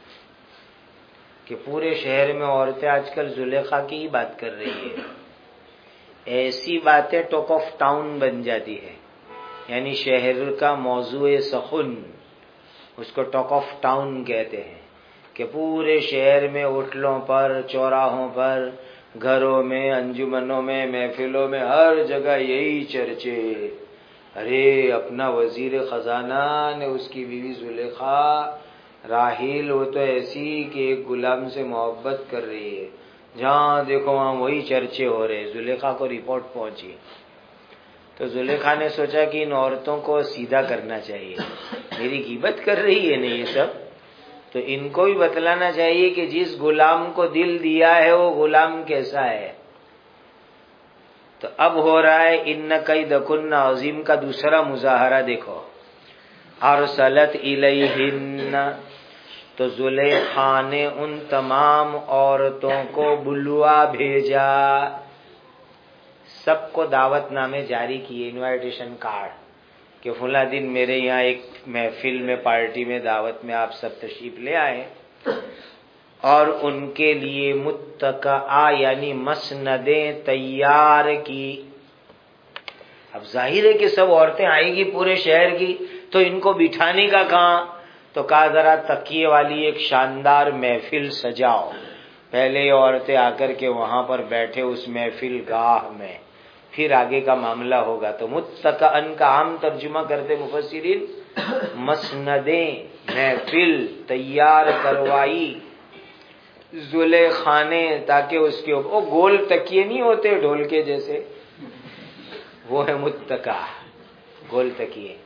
کہ پورے شہر میں عورتیں آج کل زلیخا کی ہی بات کر رہی ہیں. ایسی باتیں ٹاک آف ٹاؤن بن جاتی ہے، یعنی شہر کا موضوع سخن، اس کو ٹاک آف ٹاؤن کہتے ہیں. کہ پورے شہر میں ہوٹلوں پر، چوراہوں پر، گھروں میں، انجمنوں میں، محفلوں میں، ہر جگہ یہی چرچے. ارے اپنا وزیر خزانہ نے اس کی بیوی زلیخا راحیل، وہ تو ایسی کہ ایک غلام سے محبت کر رہی ہے، جہاں دیکھو وہاں وہی چرچے ہو رہے. زلیخا کو رپورٹ پہنچی تو زلیخا نے سوچا کہ ان عورتوں کو سیدھا کرنا چاہیے، میری غیبت کر رہی ہے نا یہ سب، تو ان کو بھی بتلانا چاہیے کہ جس غلام کو دل دیا ہے وہ غلام کیسا ہے. تو اب ہو رہا ہے ان کیدکن عظیم کا دوسرا مظاہرہ. دیکھو ارسلت الیہن، تو زلیخا نے ان تمام عورتوں کو بلوا بھیجا، سب کو دعوت نامے جاری کیے، انویٹیشن کارڈ، کہ فلاں دن میرے یہاں ایک محفل میں، پارٹی میں، دعوت میں آپ سب تشریف لے آئے. اور ان کے لیے متکئا یعنی مسندیں تیار کی. اب ظاہر ہے کہ سب عورتیں آئیں گی پورے شہر کی، تو ان کو بٹھانے کا کہاں؟ تو کہا ذرا تکیے والی ایک شاندار محفل سجاؤ. پہلے عورتیں آ کر کے وہاں پر بیٹھے اس محفل گاہ میں، پھر آگے کا معاملہ ہوگا. تو متکئن کا عام ترجمہ کرتے مفسرین مسندیں، محفل تیار کروائی زلیخا نے، تاکہ اس کے اوپر وہ گول تکیے نہیں ہوتے ڈھول کے جیسے، وہ ہے متکا، گول تکیے.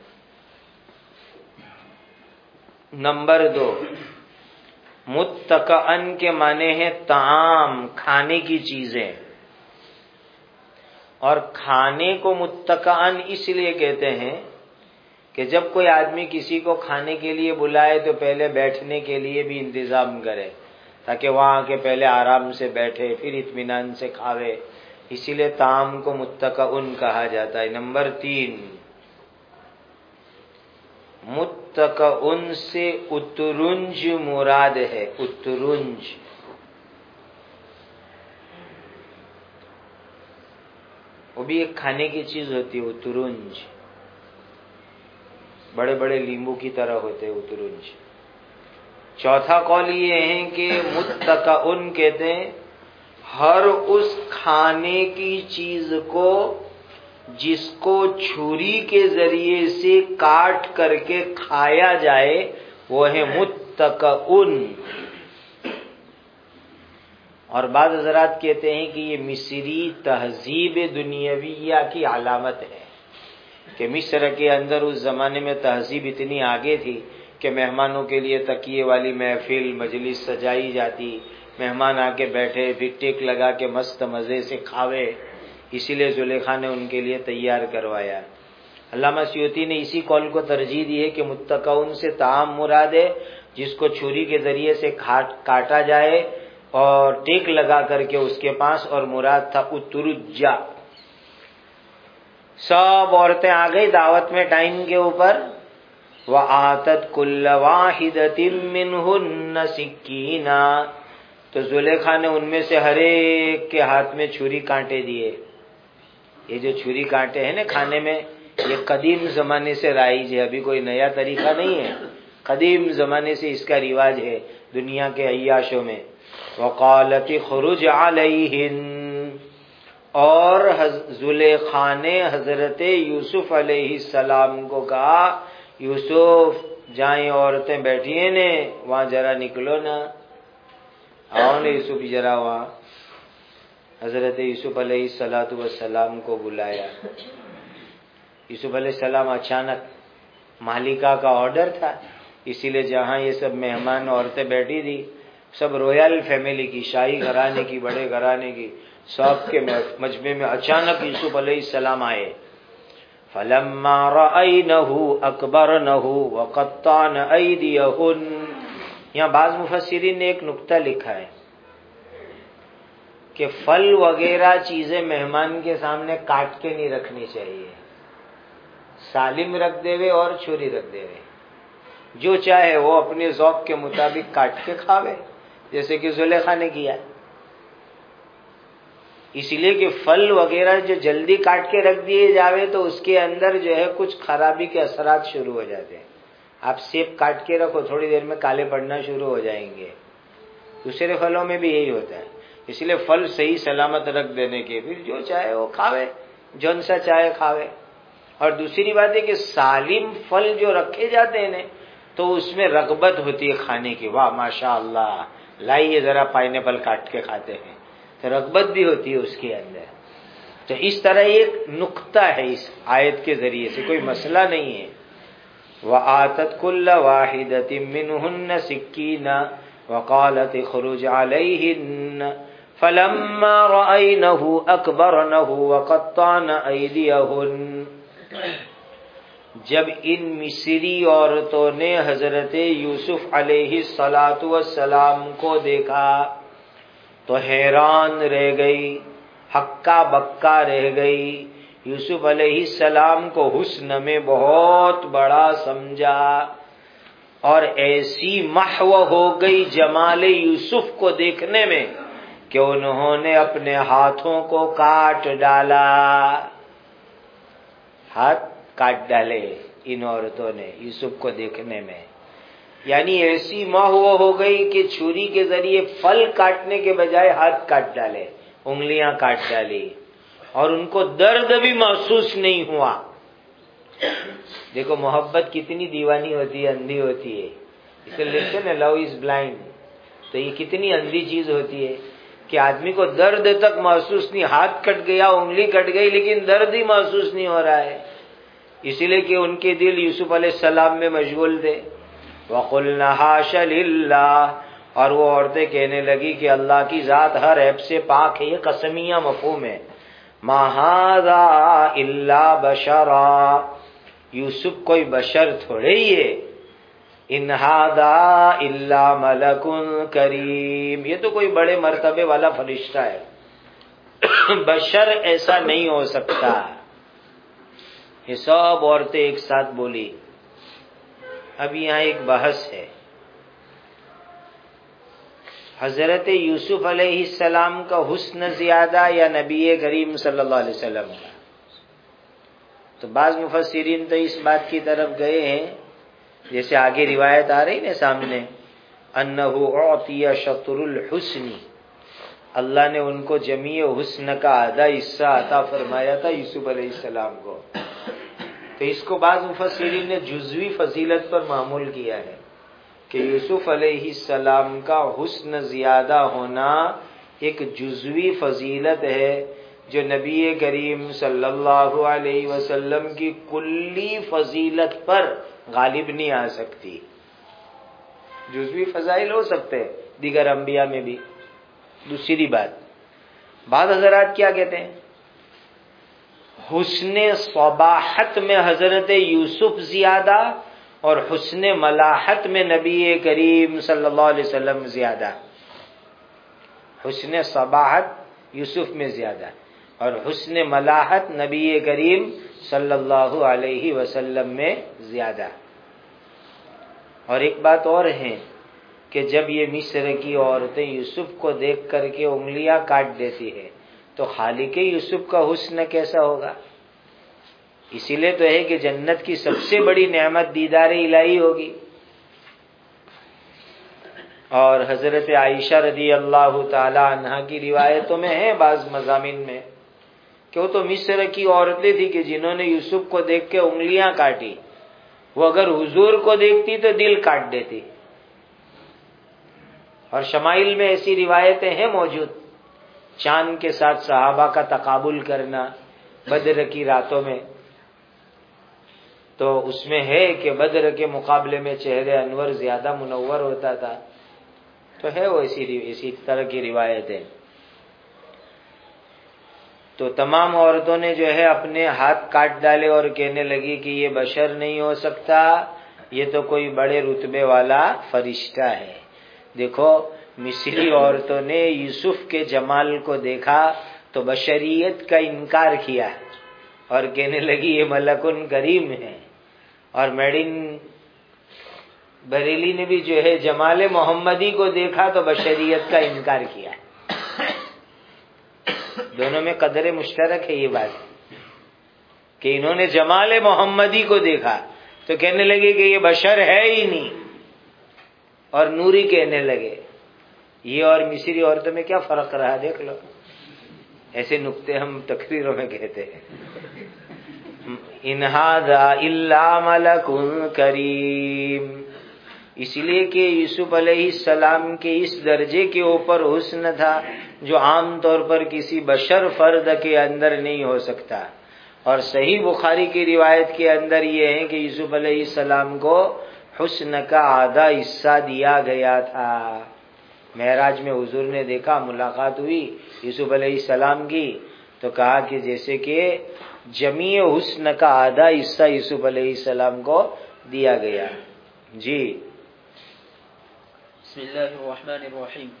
نمبر 2، متکئن کے معنی ہے طعام، کھانے کی چیزیں. اور کھانے کو متکئن اس لیے کہتے ہیں کہ جب کوئی آدمی کسی کو کھانے کے لیے بلائے تو پہلے بیٹھنے کے لیے بھی انتظام کرے، تاکہ وہاں کے پہلے آرام سے بیٹھے پھر اطمینان سے کھاوے. اسی لیے طعام کو متکئن کہا جاتا ہے. نمبر 3، متکئن سے اترنج مراد ہے. اترنج وہ بھی ایک کھانے کی چیز ہوتی ہے. اترنج بڑے بڑے لیمبو کی طرح ہوتے ہیں اترنج. چوتھا قول یہ ہے کہ متکئن کہتے ہیں ہر اس کھانے کی چیز کو جس کو چھری کے ذریعے سے کاٹ کر کے کھایا جائے، وہ ہے متکئن. اور بعض حضرات کہتے ہیں کہ یہ مصری تہذیب دنیاویہ کی علامت ہے، کہ مصر کے اندر اس زمانے میں تہذیب اتنی آگے تھی کہ مہمانوں کے لیے تکیے والی محفل مجلس سجائی جاتی، مہمان آ کے بیٹھے پھر ٹیک لگا کے مست مزے سے کھاوے. اسی لیے زلیخا نے ان کے لیے تیار کروایا. علامہ سیوطی نے اسی قول کو ترجیح دی ہے کہ متکئن سے طعام مراد ہے جس کو چھری کے ذریعے سے کاٹا جائے اور ٹیک لگا کر کے اس کے پاس، اور مراد تھا اترجا. سب عورتیں آ گئی دعوت میں ٹائم کے اوپر. وَآتَتْ كُلَّ وَاحِدَةٍ مِّنْهُنَّ سِكِّينًا، تو زلیخا نے ان میں سے ہر ایک کے ہاتھ میں چھری کانٹے دیے. یہ جو چھری کانٹے ہیں نا کھانے میں، یہ قدیم زمانے سے رائج ہے، ابھی کوئی نیا طریقہ نہیں ہے، قدیم زمانے سے اس کا رواج ہے دنیا کے عیاشوں میں۔ وقالت خرج علیہن، اور زلیخا نے حضرت یوسف علیہ السلام کو کہا، یوسف جائیں عورتیں بیٹھی ہیں نے وہاں ذرا نکلو نا، آؤ نا یوسف ذرا وہاں۔ حضرت یوسف علیہ السلام کو بلایا۔ یوسف علیہ السلام اچانک، مالکہ کا آرڈر تھا، اسی لیے جہاں یہ سب مہمان عورتیں بیٹھی تھی، سب رویل فیملی کی، شاہی گھرانے کی، بڑے گھرانے کی، سب کے مجمع میں اچانک یوسف علیہ السلام آئے۔ فلما رأینہ اکبرنہ وقطعن ایدیہن، یہاں بعض مفسرین نے ایک نکتہ لکھا ہے کہ پھل وغیرہ چیزیں مہمان کے سامنے کاٹ کے نہیں رکھنی چاہیے، سالم رکھ دے وے اور چھری رکھ دے وے، جو چاہے وہ اپنے ذوق کے مطابق کاٹ کے کھاوے، جیسے کہ زلیخا نے کیا۔ اس لیے کہ پھل وغیرہ جو جلدی کاٹ کے رکھ دیے جاوے تو اس کے اندر جو ہے کچھ خرابی کے اثرات شروع ہو جاتے ہیں۔ آپ سیب کاٹ کے رکھو، تھوڑی دیر میں کالے پڑنا شروع ہو جائیں گے، دوسرے پھلوں میں بھی یہی ہوتا ہے۔ اس لیے پھل صحیح سلامت رکھ دینے کے، پھر جو چاہے وہ کھاوے، جون سا چاہے کھاوے۔ اور دوسری بات ہے کہ سالم پھل جو رکھے جاتے ہیں تو اس میں رغبت ہوتی ہے کھانے کی، واہ ماشاء اللہ لائیے ذرا پائنیپل کاٹ کے کھاتے ہیں، تو رغبت بھی ہوتی ہے اس کے اندر۔ تو اس طرح ایک نقطہ ہے اس آیت کے ذریعے سے، کوئی مسئلہ نہیں ہے۔ وَآتَتْ كُلَّ وَاحِدَةٍ مِّنْهُنَّ سِكِّينًا وَقَالَتِ اخْرُجْ عَلَيْهِنَّ فَلَمَّا رَأَيْنَهُ أَكْبَرْنَهُ وَقَطَّعْنَ أَيْدِيَهُنَّ، جب ان مصری عورتوں نے حضرت یوسف علیہ السلام کو دیکھا تو حیران رہ گئی، ہکا بکا رہ گئی، یوسف علیہ السلام کو حسن میں بہت بڑا سمجھا، اور ایسی محو ہو گئی جمال یوسف کو دیکھنے میں کہ انہوں نے اپنے ہاتھوں کو کاٹ ڈالا، ہاتھ کاٹ ڈالے ان عورتوں نے یوسف کو دیکھنے میں، یعنی ایسی محو ہو گئی کہ چھری کے ذریعے پھل کاٹنے کے بجائے ہاتھ کاٹ ڈالے، انگلیاں کاٹ ڈالی، اور ان کو درد بھی محسوس نہیں ہوا۔ دیکھو محبت کتنی دیوانی ہوتی ہے، اندھی ہوتی ہے، اسے لکھتے ہیں نا لو از بلائنڈ، تو یہ کتنی اندھی چیز ہوتی ہے کہ آدمی کو درد تک محسوس نہیں، ہاتھ کٹ گیا، انگلی کٹ گئی، لیکن درد ہی محسوس نہیں ہو رہا ہے، اسی لیے کہ ان کے دل یوسف علیہ السلام میں مشغول تھے۔ وَقُلْنَا حَاشَ لِلَّهِ، اور وہ عورتیں کہنے لگی کہ اللہ کی ذات ہر عیب سے پاک ہے، یہ قسمیہ مفہوم ہے۔ مَا هَذَا إِلَّا بَشَرًا، یوسف کوئی بشر تھوڑے ہی ہے، إِنْ هَذَا إِلَّا مَلَكٌ کریم، یہ تو کوئی بڑے مرتبے والا فرشتہ ہے، بشر ایسا نہیں ہو سکتا۔ یہ سب عورتیں ایک ساتھ بولی۔ اب یہاں ایک بحث ہے، حضرت یوسف علیہ السلام کا حسن زیادہ یا نبی کریم صلی اللہ علیہ وسلم کا؟ تو بعض مفسرین تو اس بات کی طرف گئے ہیں، جیسے آگے روایت آ رہی نا سامنے، انہ اعطی شطر الحسن، اللہ نے ان کو جمیع حسن کا آدھا حصہ عطا فرمایا تھا یوسف علیہ السلام کو۔ تو اس کو بعض مفسرین نے جزوی فضیلت پر معمول کیا ہے کہ یوسف علیہ السلام کا حسن زیادہ ہونا ایک جزوی فضیلت ہے جو نبی کریم صلی اللہ علیہ وسلم کی کلی فضیلت پر غالب نہیں آ سکتی۔ جزوی فضائل ہو سکتے ہیں دیگر انبیاء میں بھی۔ دوسری بات، بعض حضرات کیا کہتے ہیں، حسن صباحت میں حضرت یوسف زیادہ اور حسن ملاحت میں نبی کریم صلی اللہ علیہ وسلم زیادہ۔ حسن صباحت یوسف میں زیادہ اور حسن ملاحت نبی کریم صلی اللہ علیہ وسلم میں زیادہ۔ اور ایک بات اور ہے کہ جب یہ مصر کی عورتیں یوسف کو دیکھ کر کے انگلیاں کاٹ دیتی ہے تو خالق یوسف کا حسن کیسا ہوگا؟ اسی لیے تو ہے کہ جنت کی سب سے بڑی نعمت دیدار الہی ہوگی. اور حضرت عائشہ رضی اللہ تعالی عنہا کی روایتوں میں ہے بعض مضامین میں کہ وہ تو مصر کی عورتیں تھی کہ جنہوں نے یوسف کو دیکھ کے انگلیاں کاٹی، وہ اگر حضور کو دیکھتی تو دل کاٹ دیتی. اور شمائل میں ایسی روایتیں ہیں موجود، چاند کے ساتھ صحابہ کا تقابل کرنا بدر کی راتوں میں، تو اس میں ہے کہ بدر کے مقابلے میں چہرے انور زیادہ منور ہوتا تھا. تو ہے وہ اسی طرح کی روایتیں. تو تمام عورتوں نے جو ہے اپنے ہاتھ کاٹ ڈالے اور کہنے لگی کہ یہ بشر نہیں ہو سکتا، یہ تو کوئی بڑے رتبے والا فرشتہ ہے. دیکھو مصری عورتوں نے یوسف کے جمال کو دیکھا تو بشریت کا انکار کیا اور کہنے لگی یہ ملک کریم ہے. اور میڈن بریلی نے بھی جو ہے جمال محمدی کو دیکھا تو بشریت کا انکار کیا. دونوں میں قدر مشترک ہے یہ بات کہ انہوں نے جمال محمدی کو دیکھا تو کہنے لگے کہ یہ بشر ہے ہی نہیں، اور نوری کہنے لگے. یہ اور مصری عورتوں میں کیا فرق رہا دیکھ لو. ایسے نکتے ہم تقریروں میں کہتے ہیں. ان ھذا الا ملک کریم، اس لیے کہ یوسف علیہ السلام کے اس درجے کے اوپر حسن تھا جو عام طور پر کسی بشر فرد کے اندر نہیں ہو سکتا. اور صحیح بخاری کی روایت کے اندر یہ ہے کہ یوسف علیہ السلام کو حسن کا آدھا حصہ دیا گیا تھا. معراج میں حضور نے دیکھا، ملاقات ہوئی یوسف علیہ السلام کی، تو کہا کہ جیسے کہ جمیع حسن کا آدھا حصہ یوسف علیہ السلام کو دیا گیا. جی بسم اللہ الرحمن الرحیم.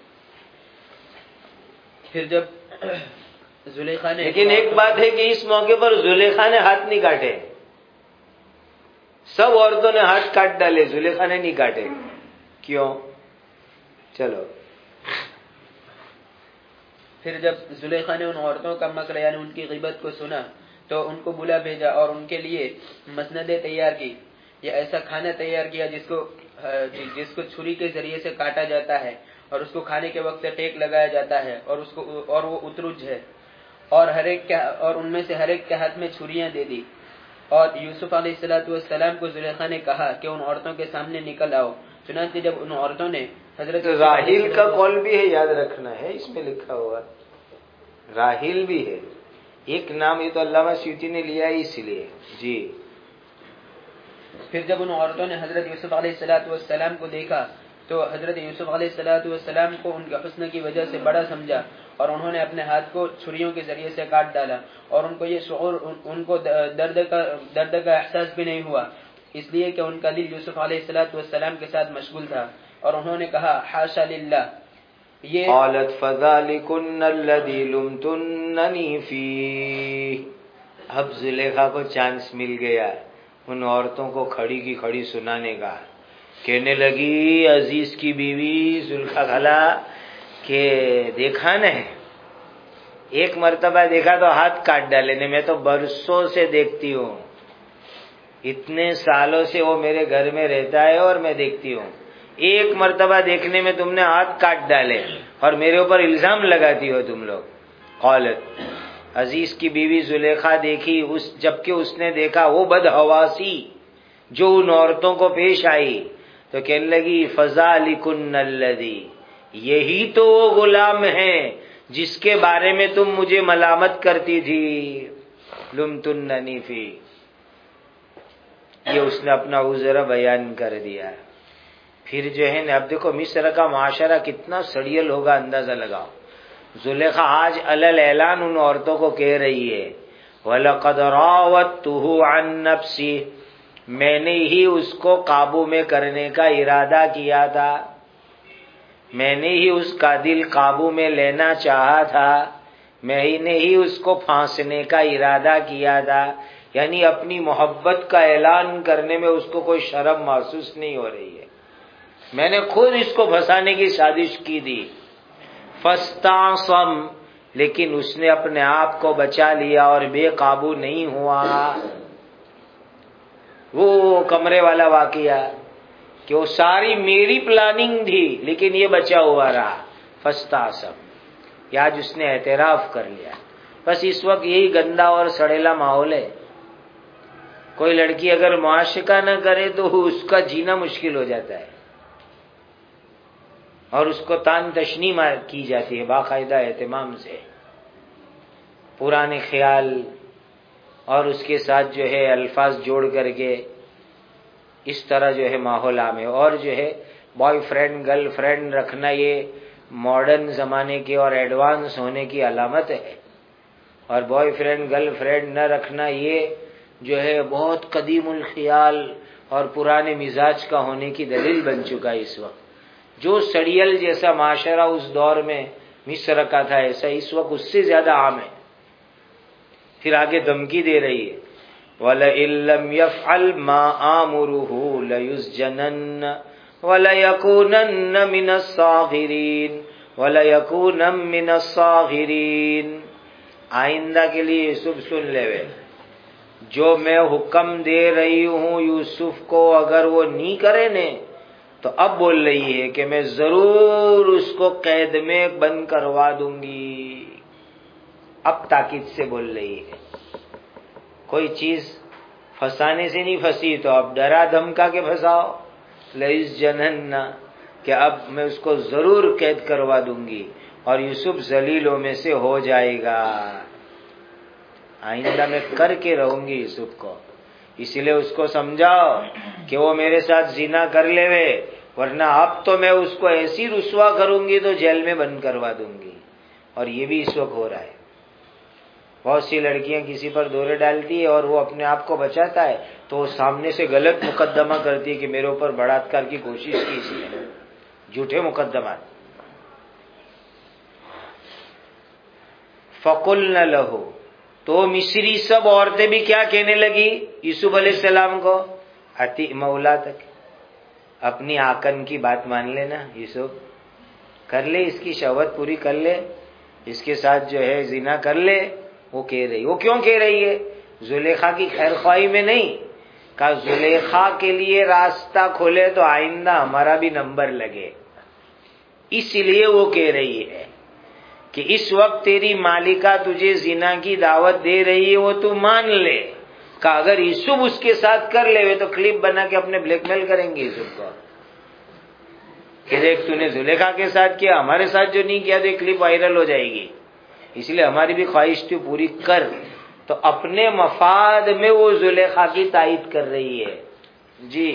پھر جب زلیخا نے، لیکن ایک بات ہے کہ اس موقع پر زلیخا نے ہاتھ نہیں کاٹے، سب عورتوں نے ہاتھ کاٹ ڈالے، زلیخا نے نہیں کاٹے. کیوں؟ چلو. پھر جب زلیخا نے ان عورتوں کا مکر یعنی ان کی غیبت کو سنا تو ان کو بلا بھیجا اور ان کے لیے مسندیں تیار کی، یا ایسا کھانا تیار کیا جس کو چھری کے ذریعے سے کاٹا جاتا ہے اور اس کو کھانے کے وقت ٹیک لگایا جاتا ہے، اور وہ اترج ہے، اور ان میں سے ہر ایک کے ہاتھ میں چھریاں دے دی. اور یوسف علیہ السلام کو زلیخا نے کہا کہ ان عورتوں کے سامنے نکل آؤ. چنانچہ جب ان عورتوں نے حضرت راحیل کا قول بھی ہے، یاد رکھنا ہے، اس میں لکھا ہوا راحیل بھی ہے. ایک نام یہ تو علامہ سیوطی نے لیا ہے اس لیے. جی. پھر جب ان عورتوں نے حضرت یوسف علیہ السلام کو دیکھا تو حضرت یوسف علیہ السلام کو ان کے حسن کی وجہ سے بڑا سمجھا اور انہوں نے اپنے ہاتھ کو چھریوں کے ذریعے سے کاٹ ڈالا. اور ان کو یہ شعور، ان کو درد کا احساس بھی نہیں ہوا، اس لیے کہ ان کا دل یوسف علیہ السلام کے ساتھ مشغول تھا. اور انہوں نے کہا حاشا للہ. یہ قالت فذلکن الذی لمتننی فیہ. اب زلیخا کو چانس مل گیا ان عورتوں کو کھڑی کی کھڑی سنانے کا. کہنے لگی عزیز کی بیوی زلیخا کھلا کہ دیکھا نا، ایک مرتبہ دیکھا تو ہاتھ کاٹ ڈالے نے، میں تو برسوں سے دیکھتی ہوں، اتنے سالوں سے وہ میرے گھر میں رہتا ہے اور میں دیکھتی ہوں، ایک مرتبہ دیکھنے میں تم نے ہاتھ کاٹ ڈالے اور میرے اوپر الزام لگاتی ہو تم لوگ. قالت، عزیز کی بیوی زلیخا دیکھی، جبکہ اس نے دیکھا وہ بدحواسی جو ان عورتوں کو پیش آئی، تو کہنے لگی فذلکن الذی، یہی تو وہ غلام ہیں جس کے بارے میں تم مجھے ملامت کرتی تھی، لمتننی فی. یہ اس نے اپنا عذر بیان کر دیا. پھر جو ہے نا، اب دیکھو مصر کا معاشرہ کتنا سڑیل ہوگا، اندازہ لگاؤ. زلیخا آج علل اعلان ان عورتوں کو کہہ رہی ہے وَلَقَدْ رَاوَدتُّهُ عَن نَفْسِهِ، میں نے ہی اس کو قابو میں کرنے کا ارادہ کیا تھا، میں نے ہی اس کا دل قابو میں لینا چاہا تھا، میں نے ہی اس کو پھانسنے کا ارادہ کیا تھا. یعنی اپنی محبت کا اعلان کرنے میں اس کو کوئی شرم محسوس نہیں ہو رہی ہے. میں نے خود اس کو پھنسانے کی سازش کی تھی. فاستعصم، لیکن اس نے اپنے آپ کو بچا لیا اور بے قابو نہیں ہوا. وہ کمرے والا واقعہ کہ وہ ساری میری پلاننگ تھی لیکن یہ بچا ہوا رہا. فاستعصم، آج اس نے اعتراف کر لیا. بس اس وقت یہی گندا اور سڑیلا ماحول ہے. کوئی لڑکی اگر معاشقہ نہ کرے تو اس کا جینا مشکل ہو جاتا ہے اور اس کو تان تشنی کی جاتی ہے باقاعدہ اہتمام سے. پرانے خیال اور اس کے ساتھ جو ہے الفاظ جوڑ کر کے اس طرح جو ہے ماحول عام ہے. اور جو ہے بوائے فرینڈ گرل فرینڈ رکھنا یہ ماڈرن زمانے کے اور ایڈوانس ہونے کی علامت ہے، اور بوائے فرینڈ گرل فرینڈ نہ رکھنا یہ جو ہے بہت قدیم الخیال اور پرانے مزاج کا ہونے کی دلیل بن چکا ہے. اس وقت جو سڑیل جیسا معاشرہ اس دور میں مصر کا تھا ایسا اس وقت اس سے زیادہ عام ہے. پھر آگے دھمکی دے رہی ہے وَلَئِن لَّمْ يَفْعَلْ مَا آمُرُهُ لَيُسْجَنَنَّ وَلَيَكُونَنَّ مِنَ الصَّاغِرِينَ وَلَيَكُونَنَّ مِنَ الصَّاغِرِينَ. آئندہ کے لیے یوسف سن لے وے، جو میں حکم دے رہی ہوں یوسف کو اگر وہ نہیں کرے نے تو اب بول رہی ہے کہ میں ضرور اس کو قید میں بند کروا دوں گی. اب تاکید سے بول رہی ہے. کوئی چیز پھنسانے سے نہیں پھنسی تو اب ڈرا دھمکا کے پھنساؤ. لَيُسْجَنَنَّ کہ اب میں اس کو ضرور قید کروا دوں گی اور یوسف ذلیلوں میں سے ہو جائے گا. آئندہ میں کر کے رہوں گی یوسف کو، اسی لیے اس کو سمجھاؤ کہ وہ میرے ساتھ زنا کر لے وے، ورنہ اب تو میں اس کو ایسی رسوا کروں گی تو جیل میں بند کروا دوں گی. اور یہ بھی اس وقت ہو رہا ہے. بہت سی لڑکیاں کسی پر دورے ڈالتی ہے اور وہ اپنے آپ کو بچاتا ہے تو وہ سامنے سے غلط مقدمہ کرتی ہے کہ میرے اوپر بلاత్کار کی کوشش کی اس نے. جھوٹے مقدمات. فَقُلْنَ لَهُ تو مصری سب عورتیں بھی کیا کہنے لگی یوسف علیہ السلام کو؟ اتی مولا تک، اپنی آقن کی بات مان لینا یوسف، کر لے اس کی شہوت پوری کر لے، اس کے ساتھ جو ہے زنا کر لے. وہ کہہ رہی، وہ کیوں کہہ رہی ہے؟ زلیخا کی خیر خواہی میں نہیں، کہ زلیخا کے لیے راستہ کھولے تو آئندہ ہمارا بھی نمبر لگے. اس لیے وہ کہہ رہی ہے کہ اس وقت تیری مالکہ تجھے زنا کی دعوت دے رہی ہے، وہ تو مان لے کہ اگر یوسف اس کے ساتھ کر لے تو کلپ بنا کے اپنے بلیک میل کریں گے یوسف کو کہ دیکھ تو نے زلیخا کے ساتھ کیا، ہمارے ساتھ جو نہیں کیا تو یہ کلپ وائرل ہو جائے گی، اس لیے ہماری بھی خواہش تو پوری کر. تو اپنے مفاد میں وہ زلیخا کی تائید کر رہی ہے. جی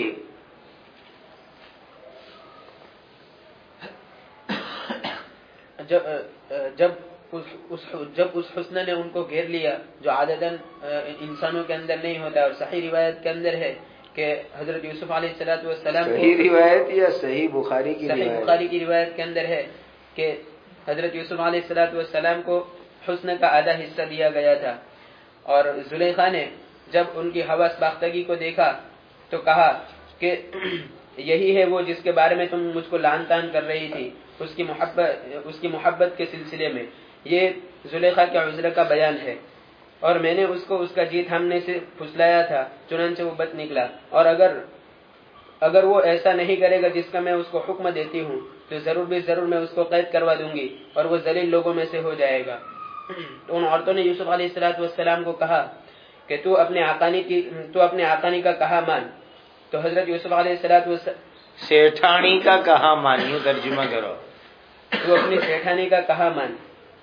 جب اس حسن نے ان کو گھیر لیا جو عادتاً انسانوں کے اندر نہیں ہوتا. اور صحیح روایت کے اندر ہے کہ حضرت یوسف علیہ السلام صحیح روایت یا صحیح بخاری کی روایت کے اندر ہے کہ حضرت یوسف علیہ السلام کو حسن کا آدھا حصہ دیا گیا تھا. اور زلیخا نے جب ان کی حوث باختگی کو دیکھا تو کہا کہ یہی ہے وہ جس کے بارے میں تم مجھ کو لعن طعن کر رہی تھی اس کی محبت کے سلسلے میں. یہ زلیخا کے عذر کا بیان ہے. اور میں نے اس کو اس کا جی تھامنے سے پھسلایا تھا، چنانچہ وہ بت نکلا. اور اگر وہ ایسا نہیں کرے گا جس کا میں اس کو حکم دیتی ہوں تو ضرور میں اس کو قید کروا دوں گی اور وہ ذلیل لوگوں میں سے ہو جائے گا. تو ان عورتوں نے یوسف علیہ السلام کو کہا کہ تو اپنے آقانی کا کہا مان. تو حضرت یوسف علیہ السلام سیٹھانی کا کہا مانیو، ترجمہ کرو. تو اپنی سیٹھانی کا کہا مان.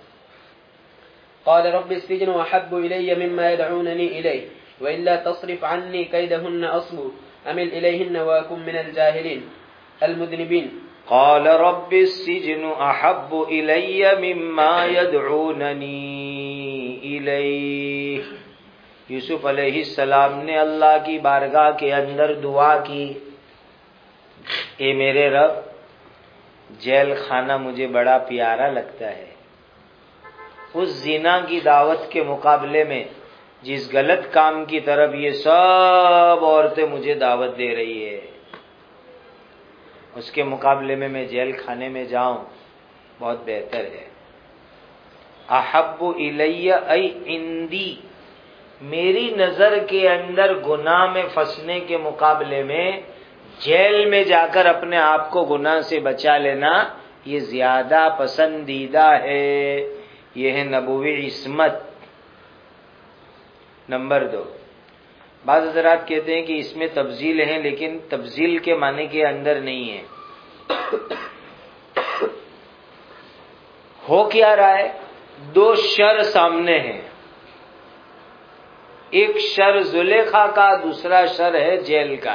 قال رب السجن احب الی مما يدعوننی الیہ والا تصرف عنی کیدہن اصب امل الیہن واکن من الجاہلین المذنبین. قال رب السجن احب الی مما يدعوننی الیہ. یوسف علیہ السلام نے اللہ کی بارگاہ کے اندر دعا کی، اے میرے رب جیل خانہ مجھے بڑا پیارا لگتا ہے، اس زنا کی دعوت کے مقابلے میں جس غلط کام کی طرف یہ سب عورتیں مجھے دعوت دے رہی ہے اس کے مقابلے میں جیل خانے میں جاؤں بہت بہتر ہے. احب الی ای عندی، میری نظر کے اندر گناہ میں پھنسنے کے مقابلے میں جیل میں جا کر اپنے آپ کو گناہ سے بچا لینا یہ زیادہ پسندیدہ ہے. یہ ہے نبوی عصمت. نمبر 2، بعض حضرات کہتے ہیں کہ اس میں تفضیل ہے، لیکن تفضیل کے معنی کے اندر نہیں ہے. ہو کیا رہا ہے؟ 2 شر سامنے ہیں، ایک شر زلیخا کا، دوسرا شر ہے جیل کا.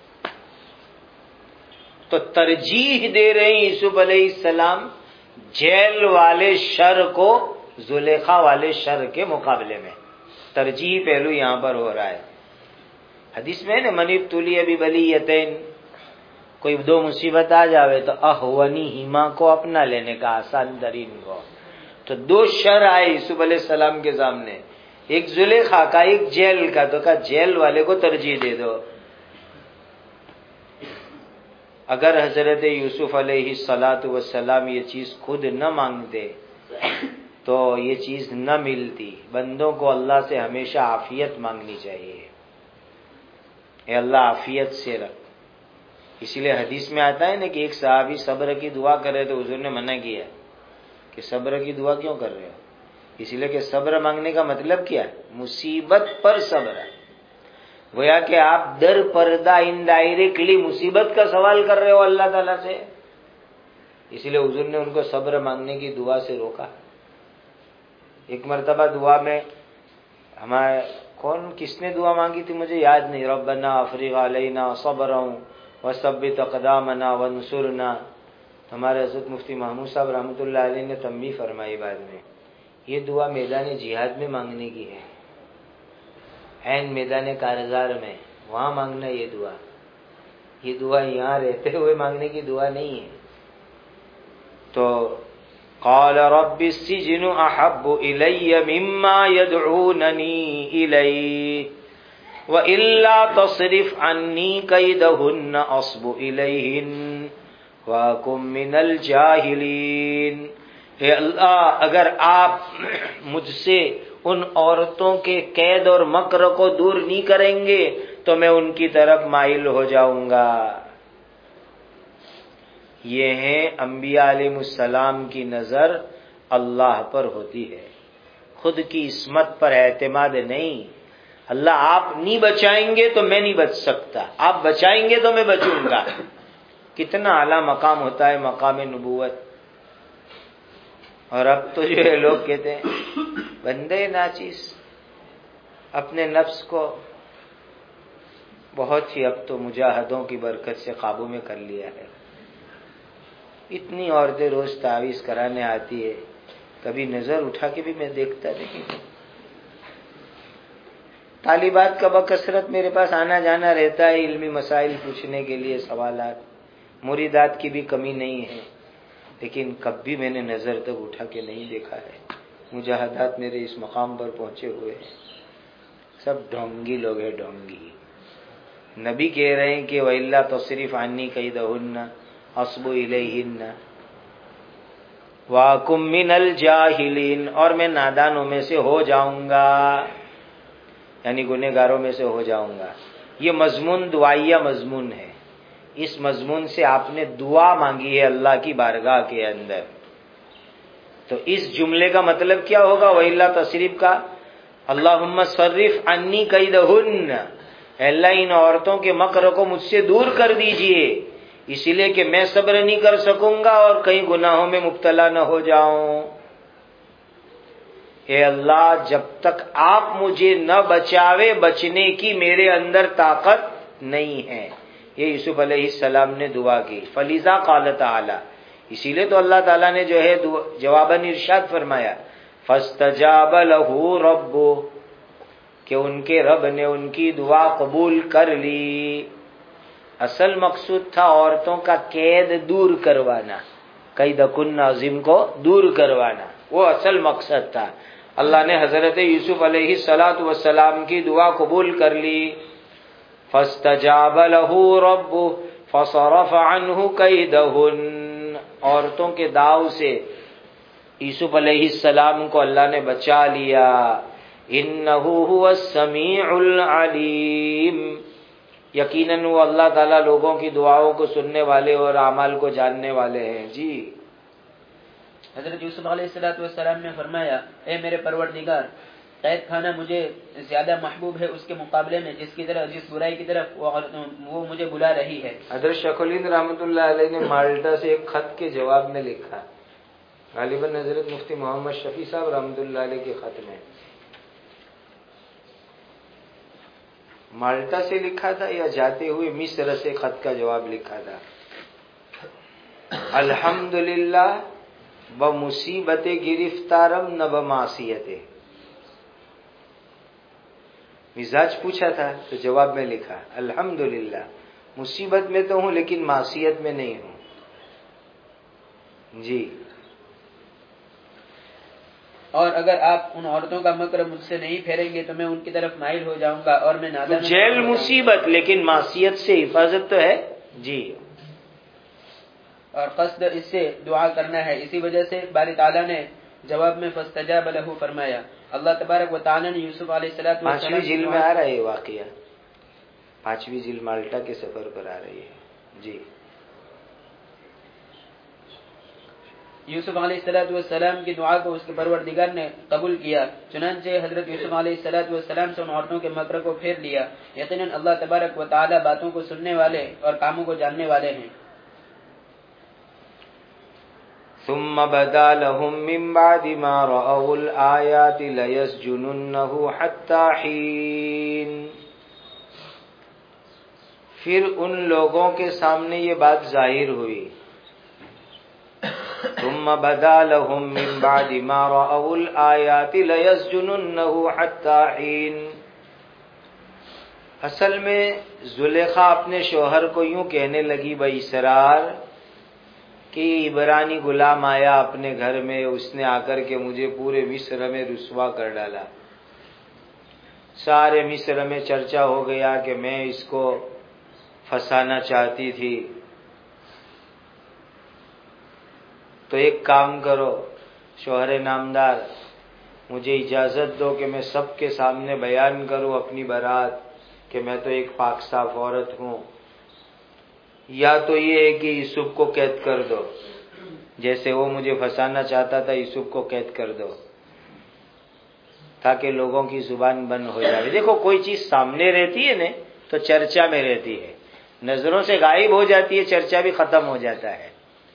تو ترجیح دے رہے ہیں یوسف علیہ السلام جیل والے شر کو زلیخا والے شر کے مقابلے میں. ترجیح پہلو یہاں پر ہو رہا ہے. حدیث میں ہے من ابتلی ببلیتین، کوئی 2 مصیبت آ جاوے تو اہونی ہیما کو اپنا لینے کا، آسان ترین کو. تو 2 شر آئے یوسف علیہ السلام کے سامنے، ایک زلیخا کا، ایک جیل کا. تو کہا جیل والے کو ترجیح دے دو. اگر حضرت یوسف علیہ الصلاۃ والسلام یہ چیز خود نہ مانگتے تو یہ چیز نہ ملتی. بندوں کو اللہ سے ہمیشہ عافیت مانگنی چاہیے. اے اللہ عافیت سے رکھ. اسی لیے حدیث میں آتا ہے نا کہ ایک صحابی صبر کی دعا کرے تو حضور نے منع کیا کہ صبر کی دعا کیوں کر رہے ہو؟ اسی لیے کہ صبر مانگنے کا مطلب کیا ہے؟ مصیبت پر صبر ہے. گویا کہ آپ در پردہ انڈائریکٹلی مصیبت کا سوال کر رہے ہو اللہ تعالیٰ سے. اسی لیے حضور نے ان کو صبر مانگنے کی دعا سے روکا. ایک مرتبہ دعا میں ہمارے کس نے دعا مانگی تھی مجھے یاد نہیں، ربنا افرغ علینا صبرا وثبت اقدامنا وانصرنا. ہمارے حضرت مفتی محمود صاحب رحمۃ اللہ علیہ نے تنبیہ فرمائی بعد میں، یہ دعا میدان جہاد میں مانگنے کی ہے، عین میدان کارزار میں وہاں مانگنا یہ دعا. یہ دعا یہاں رہتے ہوئے مانگنے کی دعا نہیں ہے. تو قال رب السجن احب الی مما يدعوننی الیہ وَإِلَّا تَصْرِفْ عَنِّي كَيْدَهُنَّ أَصْبُ إِلَيْهِنَّ وَأَكُن مِّنَ الْجَاهِلِينَ. اے اللہ، اگر آپ مجھ سے ان عورتوں کے قید اور مکر کو دور نہیں کریں گے تو میں ان کی طرف مائل ہو جاؤں گا. یہ ہیں انبیاء علیہ السلام کی نظر اللہ پر ہوتی ہے، خود کی عصمت پر اعتماد نہیں. اللہ آپ نہیں بچائیں گے تو میں نہیں بچ سکتا، آپ بچائیں گے تو میں بچوں گا. کتنا اعلیٰ مقام ہوتا ہے مقام نبوت. اور اب تو جو ہے لوگ کہتے ہیں بندے ناچیز اپنے نفس کو بہت ہی اب تو مجاہدوں کی برکت سے قابو میں کر لیا ہے. اتنی عورتیں روز تعویذ کرانے آتی ہے، کبھی نظر اٹھا کے بھی میں دیکھتا نہیں. طالبات کا بکثرت میرے پاس آنا جانا رہتا ہے علمی مسائل پوچھنے کے لیے، سوالات. مریدات کی بھی کمی نہیں ہے، لیکن کبھی میں نے نظر تک اٹھا کے نہیں دیکھا ہے. مجاہدات میرے اس مقام پر پہنچے ہوئے ہیں، سب ڈھونگی لوگ ہیں، ڈھونگی. نبی کہہ رہے ہیں کہ وَإِلَّا تَصْرِفْ عَنِّي كَيْدَهُنَّ أَصْبُ إِلَيْهِنَّ وَأَكُن مِّنَ الْجَاهِلِينَ، اور میں نادانوں میں سے ہو جاؤں گا، یعنی گنہگاروں میں سے ہو جاؤں گا. یہ مضمون دعائیہ مضمون ہے. اس مضمون سے آپ نے دعا مانگی ہے اللہ کی بارگاہ کے اندر. تو اس جملے کا مطلب کیا ہوگا؟ وَإِلَّا تصریف کا اللہم صرف عنی کیدہن، اللہ ان عورتوں کے مکر کو مجھ سے دور کر دیجئے، اسی لیے کہ میں صبر نہیں کر سکوں گا اور کہیں گناہوں میں مبتلا نہ ہو جاؤں. اے اللہ، جب تک آپ مجھے نہ بچاوے بچنے کی میرے اندر طاقت نہیں ہے. یہ یوسف علیہ السلام نے دعا کی. فلیذا قال تعالی، اسی لیے تو اللہ تعالیٰ نے جو ہے جواباً ارشاد فرمایا فاستجاب له ربہ، کہ ان کے رب نے ان کی دعا قبول کر لی. اصل مقصود تھا عورتوں کا قید دور کروانا، قید کن عظیم کو دور کروانا، وہ اصل مقصد تھا. اللہ نے حضرت یوسف علیہ السلام کی دعا قبول کر لی. فاستجاب له ربہ فصرف عنہ کیدہن، عورتوں کے داؤ سے یوسف علیہ السلام کو اللہ نے بچا لیا. انہ هو السمیع العلیم، یقیناً وہ اللہ تعالیٰ لوگوں کی دعاؤں کو سننے والے اور اعمال کو جاننے والے ہیں. جی حضرت یوسف علیہ السلام نے فرمایا اے میرے پروردگار، قید خانہ مجھے زیادہ محبوب ہے اس کے مقابلے میں جس برائی کی طرف وہ مجھے بلا رہی ہے. حضرت شیخ الہند رحمۃ اللہ علیہ نے مالٹا سے ایک خط کے جواب میں لکھا، غالباً حضرت مفتی محمد شفیع صاحب رحمۃ اللہ علیہ کے خط میں مالٹا سے لکھا تھا یا جاتے ہوئے مصر سے خط کا جواب لکھا تھا. الحمدللہ بمصیبت گرفتارم نہ بمعصیت. مزاج پوچھا تھا تو جواب میں لکھا الحمدللہ مصیبت میں تو ہوں لیکن معصیت میں نہیں ہوں. جی اور اگر آپ ان عورتوں کا مکر مجھ سے نہیں پھیریں گے تو میں ان کی طرف مائل ہو جاؤں گا اور میں نادان. جیل مصیبت لیکن معصیت سے حفاظت تو ہے. جی اور قصد اس سے دعا کرنا ہے. اسی وجہ سے باری تعالیٰ نے جواب میں فاستجاب لہ فرمایا. اللہ تبارک و تعالیٰ نے یوسف علیہ السلام 5ویں جلد میں آ رہا ہے واقعہ، 5ویں جلد مالٹا کے سفر پر آ رہی ہے. جی یوسف علیہ السلام کی دعا کو اس کے پروردگار نے قبول کیا. چنانچہ حضرت یوسف علیہ السلام سے ان عورتوں کے مکر کو پھیر لیا. یقیناً اللہ تبارک و تعالی باتوں کو سننے والے اور کاموں کو جاننے والے ہیں. ثم بدا لهم من بعد ما رأوا الآيات ليسجننه حتى حين. پھر ان لوگوں کے سامنے یہ بات ظاہر ہوئی. ثم بدا لهم من بعد ما رأوا الآيات ليسجننه حتى حين. اصل میں زلیخا اپنے شوہر کو یوں کہنے لگی باسرار کہ عبرانی غلام آیا اپنے گھر میں، اس نے آ کر کے مجھے پورے مصر میں رسوا کر ڈالا. سارے مصر میں چرچا ہو گیا کہ میں اس کو پھنسانا چاہتی تھی. تو ایک کام کرو شوہر نامدار، مجھے اجازت دو کہ میں سب کے سامنے بیان کروں اپنی برات کہ میں تو ایک پاک صاف عورت ہوں. یا تو یہ ہے کہ یوسف کو قید کر دو، جیسے وہ مجھے پھنسانا چاہتا تھا یوسف کو قید کر دو تاکہ لوگوں کی زبان بند ہو جائے. دیکھو کوئی چیز سامنے رہتی ہے نا تو چرچا میں رہتی ہے، نظروں سے غائب ہو جاتی ہے چرچا بھی ختم ہو جاتا ہے.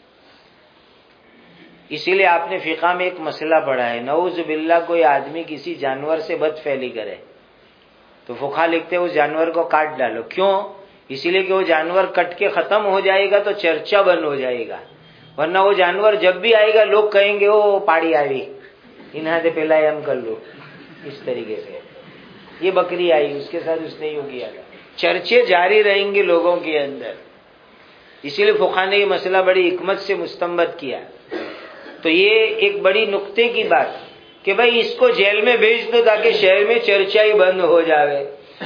اسی لیے آپ نے فقہ میں ایک مسئلہ پڑھا ہے، نعوذ باللہ کوئی آدمی کسی جانور سے بد فعلی کرے تو فقہا لکھتے اس جانور کو کاٹ ڈالو. کیوں؟ اسی لیے کہ وہ جانور کٹ کے ختم ہو جائے گا تو چرچا بند ہو جائے گا، ورنہ وہ جانور جب بھی آئے گا لوگ کہیں گے وہ پاڑی آئی انہاں دے پہلا ہم کر لو. اس طریقے سے یہ بکری آئی اس کے ساتھ اس نے یوں کیا تھا، چرچے جاری رہیں گے لوگوں کے اندر. اسی لیے فقہا نے یہ مسئلہ بڑی حکمت سے مستنبط کیا. تو یہ ایک بڑی نقطے کی بات کہ بھائی اس کو جیل میں بھیج دو تاکہ شہر میں چرچا ہی بند ہو جاوے.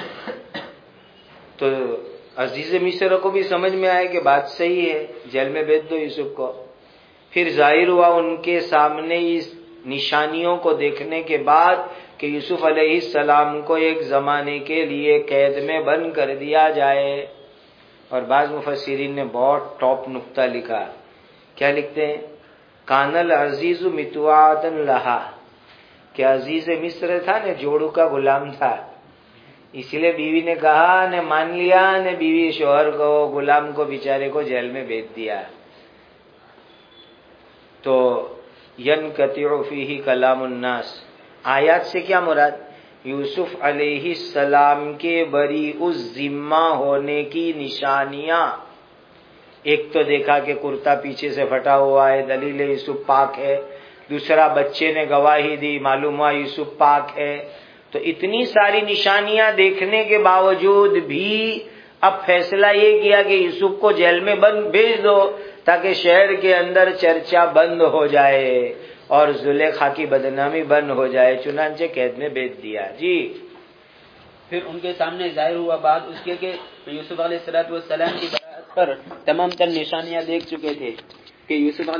تو عزیز مصر کو بھی سمجھ میں آئے کہ بات صحیح ہے، جیل میں بھیج دو یوسف کو. پھر ظاہر ہوا ان کے سامنے اس نشانیوں کو دیکھنے کے بعد کہ یوسف علیہ السلام کو ایک زمانے کے لیے قید میں بند کر دیا جائے. اور بعض مفسرین نے بہت ٹاپ نقطہ لکھا. کیا لکھتے ہیں؟ کان العزیز متواعدا لہا، کہ عزیز مصر تھا نا جوڑو کا غلام تھا، اس لیے بیوی نے کہا نے مان لیا نے بیوی شوہر کو غلام کو بیچارے کو جیل میں بھیج دیا. تو ینقطع فیہ کلام الناس، آیات سے کیا مراد؟ یوسف علیہ السلام کے بری الذمہ ہونے کی نشانیاں. ایک تو دیکھا کہ کرتا پیچھے سے پھٹا ہوا ہے، دلیل یوسف پاک ہے. دوسرا بچے نے گواہی دی، معلوم ہوا یوسف پاک ہے. تو اتنی ساری نشانیاں دیکھنے کے باوجود بھی اب فیصلہ یہ کیا کہ یوسف کو جیل میں بند بھیج دو تاکہ شہر کے اندر چرچا بند ہو جائے اور زلیخا کی بدنامی بند ہو جائے. چنانچہ قید میں بھیج دیا. جی پھر ان کے سامنے ظاہر ہوا بات اس کے کہ یوسف علیہ السلام کی برات پر تمام تر نشانیاں دیکھ چکے تھے کہ یوسف